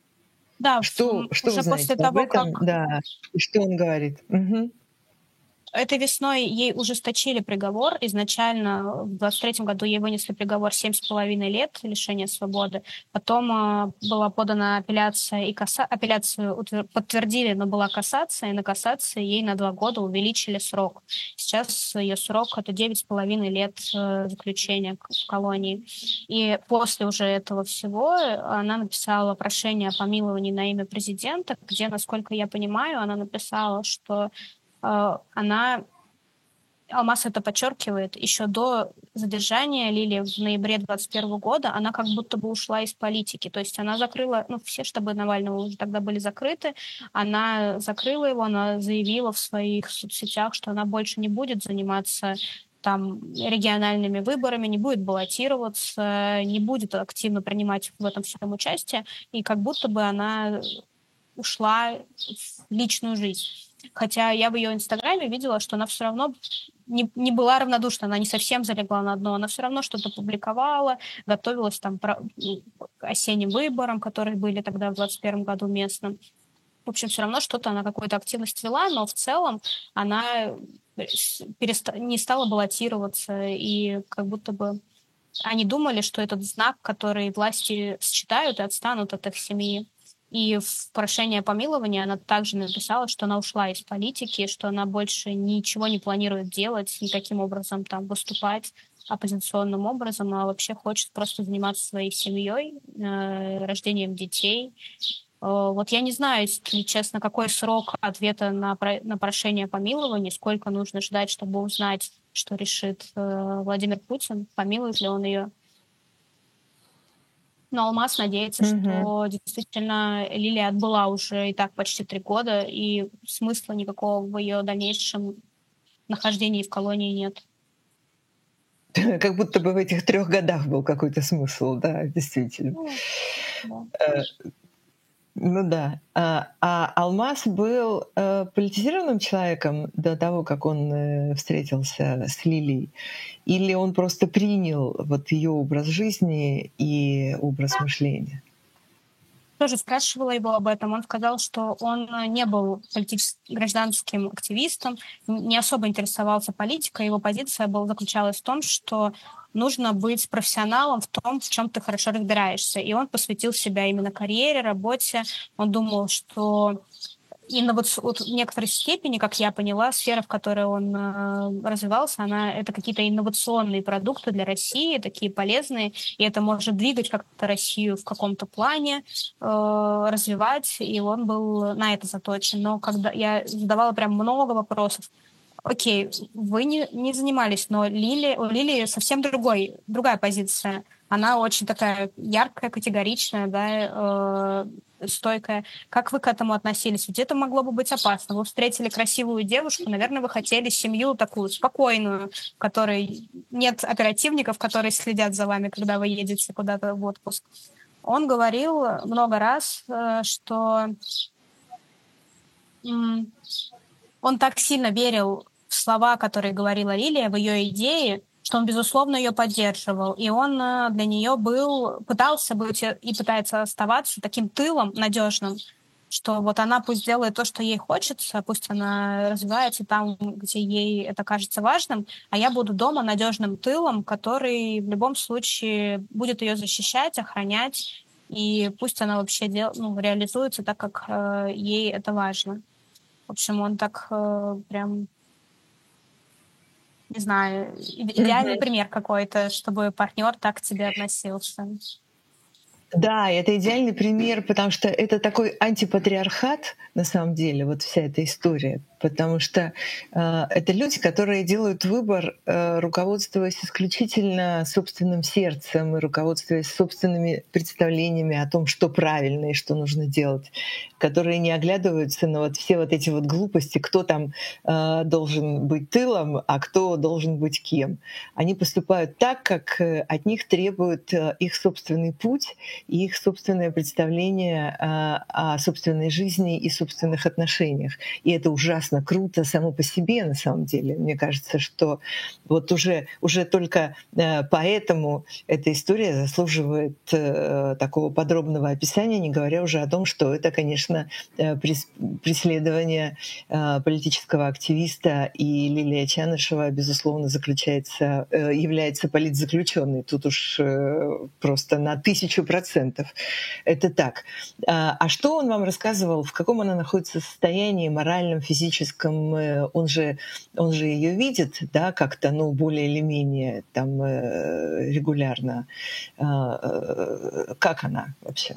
Да, Что, в- что вы уже знаете после об того, как этом? Да, и что он говорит? Мгм. этой весной ей ужесточили приговор. Изначально в двадцать третьем году ей вынесли приговор семь с половиной лет лишения свободы. Потом э, была подана апелляция, и касса... апелляцию утвер... подтвердили, но была кассация, и на кассации ей на два года увеличили срок. Сейчас ее срок — это девять с половиной лет э, заключения в колонии. И после уже этого всего она написала прошение о помиловании на имя президента, где, насколько я понимаю, она написала, что она, Алмаз это подчеркивает, еще до задержания Лилии в ноябре двадцать первого года она как будто бы ушла из политики. То есть она закрыла, ну, все штабы Навального уже тогда были закрыты, она закрыла его, она заявила в своих соцсетях, что она больше не будет заниматься там региональными выборами, не будет баллотироваться, не будет активно принимать в этом всем участие, и как будто бы она ушла в личную жизнь. Хотя я в ее инстаграме видела, что она все равно не, не была равнодушна, она не совсем залегла на дно, она все равно что-то публиковала, готовилась там к осенним выборам, которые были тогда в двадцать первом году местным. В общем, все равно что-то она какую-то активность вела, но в целом она переста- не стала баллотироваться, и как будто бы они думали, что этот знак, который власти считают и отстанут от их семьи. И в прошении о помиловании она также написала, что она ушла из политики, что она больше ничего не планирует делать, никаким образом там выступать оппозиционным образом, а вообще хочет просто заниматься своей семьей, э, рождением детей. Э, вот я не знаю, если честно, какой срок ответа на, про- на прошение о помиловании, сколько нужно ждать, чтобы узнать, что решит э, Владимир Путин, помилует ли он ее. Но Алмаз надеется, Мгм. что действительно Лилия отбыла уже и так почти три года, и смысла никакого в ее дальнейшем нахождении в колонии нет. Как будто бы в этих трех годах был какой-то смысл, да, действительно. Ну, да. Э, Ну да. А, а Алмаз был э, политизированным человеком до того, как он э, встретился с Лилией? Или он просто принял вот ее образ жизни и образ мышления? Тоже спрашивала его об этом. Он сказал, что он не был политическим гражданским активистом, не особо интересовался политикой. Его позиция была, заключалась в том, что нужно быть профессионалом в том, в чем ты хорошо разбираешься. И он посвятил себя именно карьере, работе. Он думал, что инноваци... вот в некоторой степени, как я поняла, сфера, в которой он э, развивался, она это какие-то инновационные продукты для России, такие полезные, и это может двигать как-то Россию в каком-то плане, э, развивать, и он был на это заточен. Но когда я задавала прям много вопросов, окей, вы не, не занимались, но Лили, у Лилии совсем другой, другая позиция. Она очень такая яркая, категоричная, да, э, стойкая. Как вы к этому относились? Ведь это могло бы быть опасно. Вы встретили красивую девушку, наверное, вы хотели семью такую спокойную, в которой нет оперативников, которые следят за вами, когда вы едете куда-то в отпуск. Он говорил много раз, э, что м, он так сильно верил в слова, которые говорила Лилия, в ее идеи, что он, безусловно, ее поддерживал. И он э, для нее был, пытался быть э, и пытается оставаться таким тылом надежным, что вот она пусть делает то, что ей хочется, пусть она развивается там, где ей это кажется важным, а я буду дома надежным тылом, который в любом случае будет ее защищать, охранять, и пусть она вообще дел, ну, реализуется так, как э, ей это важно. В общем, он так э, прям, не знаю, и- идеальный Мгм. пример какой-то, чтобы партнер так к тебе относился. Да, это идеальный пример, потому что это такой антипатриархат, на самом деле, вот вся эта история. Потому что э, это люди, которые делают выбор, э, руководствуясь исключительно собственным сердцем и руководствуясь собственными представлениями о том, что правильно и что нужно делать, которые не оглядываются на вот все вот эти вот глупости, кто там э, должен быть тылом, а кто должен быть кем. Они поступают так, как э, от них требует э, их собственный путь, их собственное представление о, о собственной жизни и собственных отношениях. И это ужасно круто само по себе, на самом деле. Мне кажется, что вот уже, уже только поэтому эта история заслуживает такого подробного описания, не говоря уже о том, что это, конечно, преследование политического активиста, и Лилия Чанышева, безусловно, заключается, является политзаключенной. Тут уж просто на тысячу процентов. Это так. А что он вам рассказывал, в каком она находится состоянии моральном, физическом? Он же, он же ее видит, да, как-то, ну, более или менее там регулярно. Как она вообще?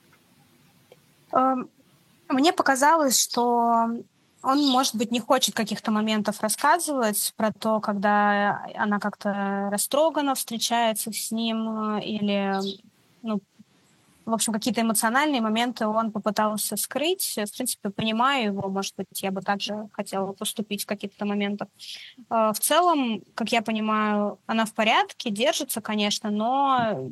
Мне показалось, что он, может быть, не хочет каких-то моментов рассказывать про то, когда она как-то растрогана, встречается с ним, или, ну, в общем, какие-то эмоциональные моменты он попытался скрыть. В принципе, понимаю его, может быть, я бы также хотела поступить в каких-то моментах. В целом, как я понимаю, она в порядке, держится, конечно, но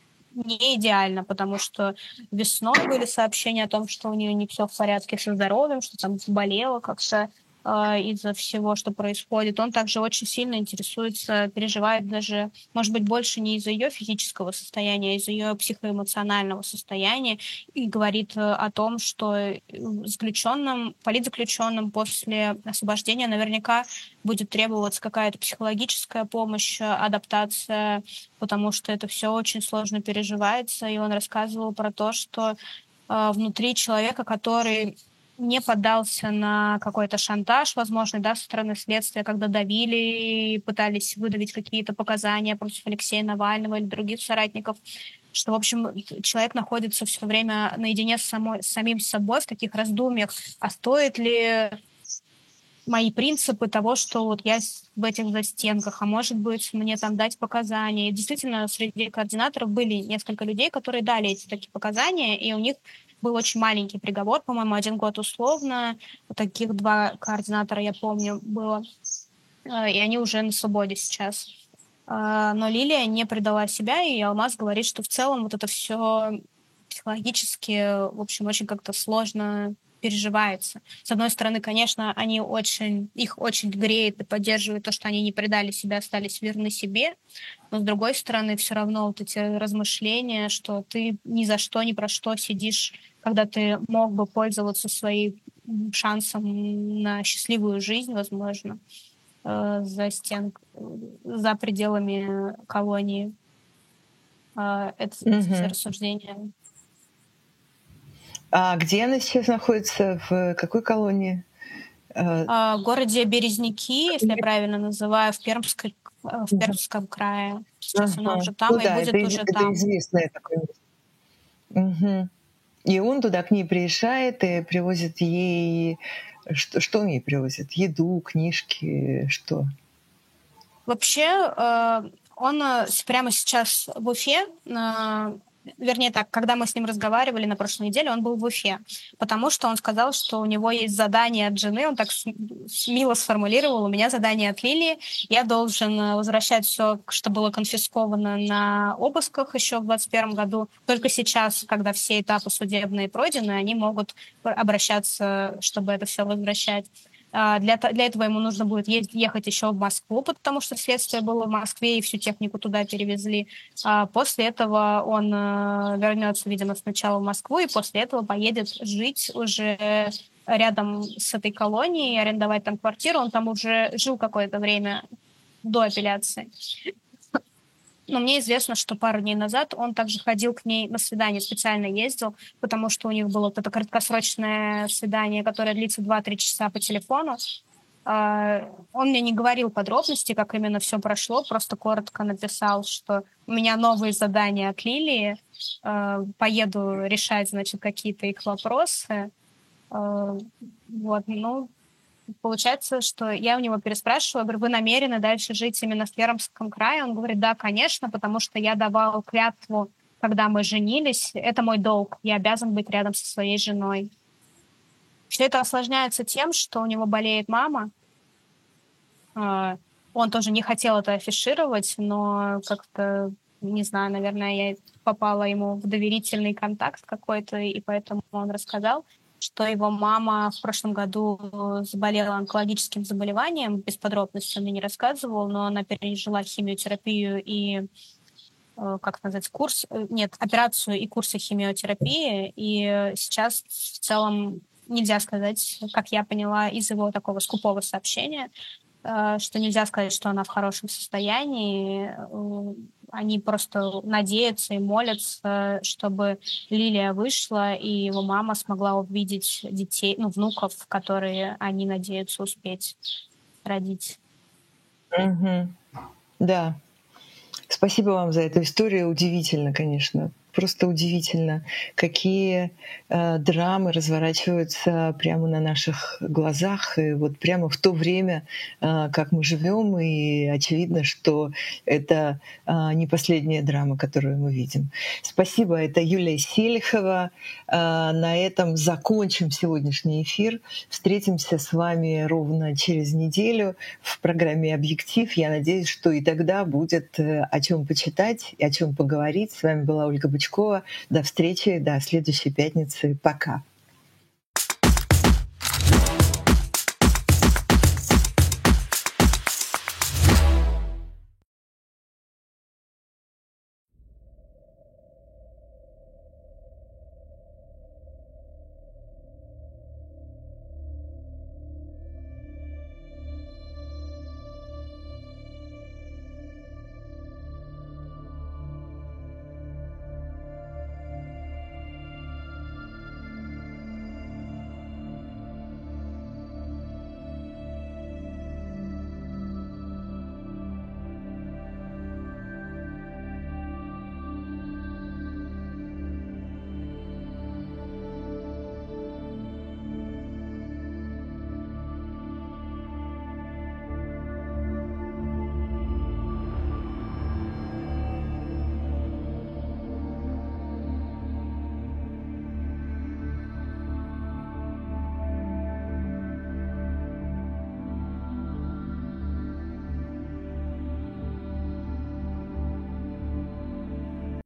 не идеально, потому что весной были сообщения о том, что у нее не все в порядке со здоровьем, что там заболела как-то э, из-за всего, что происходит. Он также очень сильно интересуется, переживает даже, может быть, больше не из-за ее физического состояния, а из-за ее психоэмоционального состояния, и говорит о том, что заключенным, политзаключенным после освобождения наверняка будет требоваться какая-то психологическая помощь, адаптация, потому что это все очень сложно переживается. И он рассказывал про то, что э, внутри человека, который не поддался на какой-то шантаж, возможно, да, со стороны следствия, когда давили и пытались выдавить какие-то показания против Алексея Навального или других соратников, что, в общем, человек находится все время наедине с, самой, с самим собой в таких раздумьях, а стоит ли мои принципы того, что вот я в этих застенках, а может быть, мне там дать показания. И действительно, среди координаторов были несколько людей, которые дали эти такие показания, и у них был очень маленький приговор, по-моему, один год условно. Вот таких два координатора, я помню, было. И они уже на свободе сейчас. Но Лилия не предала себя, и Алмаз говорит, что в целом вот это все психологически, в общем, очень как-то сложно переживается. С одной стороны, конечно, они очень, их очень греет и поддерживает то, что они не предали себя, остались верны себе, но с другой стороны, все равно вот эти размышления, что ты ни за что, ни про что сидишь, когда ты мог бы пользоваться своим шансом на счастливую жизнь, возможно, за стен, за пределами колонии. Это mm-hmm. рассуждения. А где она сейчас находится? В какой колонии? В городе Березники, если я правильно называю, в, Пермской, в Пермском крае. Сейчас ага. она уже там, ну, и да, будет это, уже это там. Это известное такое место. Угу. И он туда к ней приезжает и привозит ей... Что, что он ей привозит? Еду, книжки, что? Вообще, он прямо сейчас в Уфе... Вернее так, когда мы с ним разговаривали на прошлой неделе, он был в Уфе, потому что он сказал, что у него есть задание от жены, он так мило сформулировал, у меня задание от Лилии, я должен возвращать все, что было конфисковано на обысках еще в двадцать первом году. Только сейчас, когда все этапы судебные пройдены, они могут обращаться, чтобы это все возвращать. Для, для этого ему нужно будет ездить, ехать еще в Москву, потому что следствие было в Москве, и всю технику туда перевезли. А после этого он вернется, видимо, сначала в Москву, и после этого поедет жить уже рядом с этой колонией, арендовать там квартиру. Он там уже жил какое-то время до апелляции. Но мне известно, что пару дней назад он также ходил к ней на свидание, специально ездил, потому что у них было вот это краткосрочное свидание, которое длится два-три часа по телефону. Он мне не говорил подробностей, как именно все прошло, просто коротко написал, что у меня новые задания от Лилии, поеду решать, значит, какие-то их вопросы. Вот, ну... Получается, что я у него переспрашиваю, говорю, вы намерены дальше жить именно в Пермском крае? Он говорит, да, конечно, потому что я давал клятву, когда мы женились. Это мой долг, я обязан быть рядом со своей женой. Все это осложняется тем, что у него болеет мама. Он тоже не хотел это афишировать, но как-то не знаю, наверное, я попала ему в доверительный контакт какой-то, и поэтому он рассказал, что его мама в прошлом году заболела онкологическим заболеванием. Без подробностей он мне не рассказывал, но она пережила химиотерапию и, э, как называется, курс, э, нет, операцию и курсы химиотерапии. И сейчас в целом нельзя сказать, как я поняла из его такого скупого сообщения, э, что нельзя сказать, что она в хорошем состоянии. Э, Они просто надеются и молятся, чтобы Лилия вышла, и его мама смогла увидеть детей, ну, внуков, которые они надеются успеть родить. Мгм. Да. Спасибо вам за эту историю. Удивительно, конечно. Просто удивительно, какие э, драмы разворачиваются прямо на наших глазах, и вот прямо в то время, э, как мы живем, и очевидно, что это э, не последняя драма, которую мы видим. Спасибо, это Юлия Селихова. Э, на этом закончим сегодняшний эфир. Встретимся с вами ровно через неделю в программе «Объектив». Я надеюсь, что и тогда будет э, о чем почитать и о чем поговорить. С вами была Ольга Бычкова. До встречи, до следующей пятницы. Пока.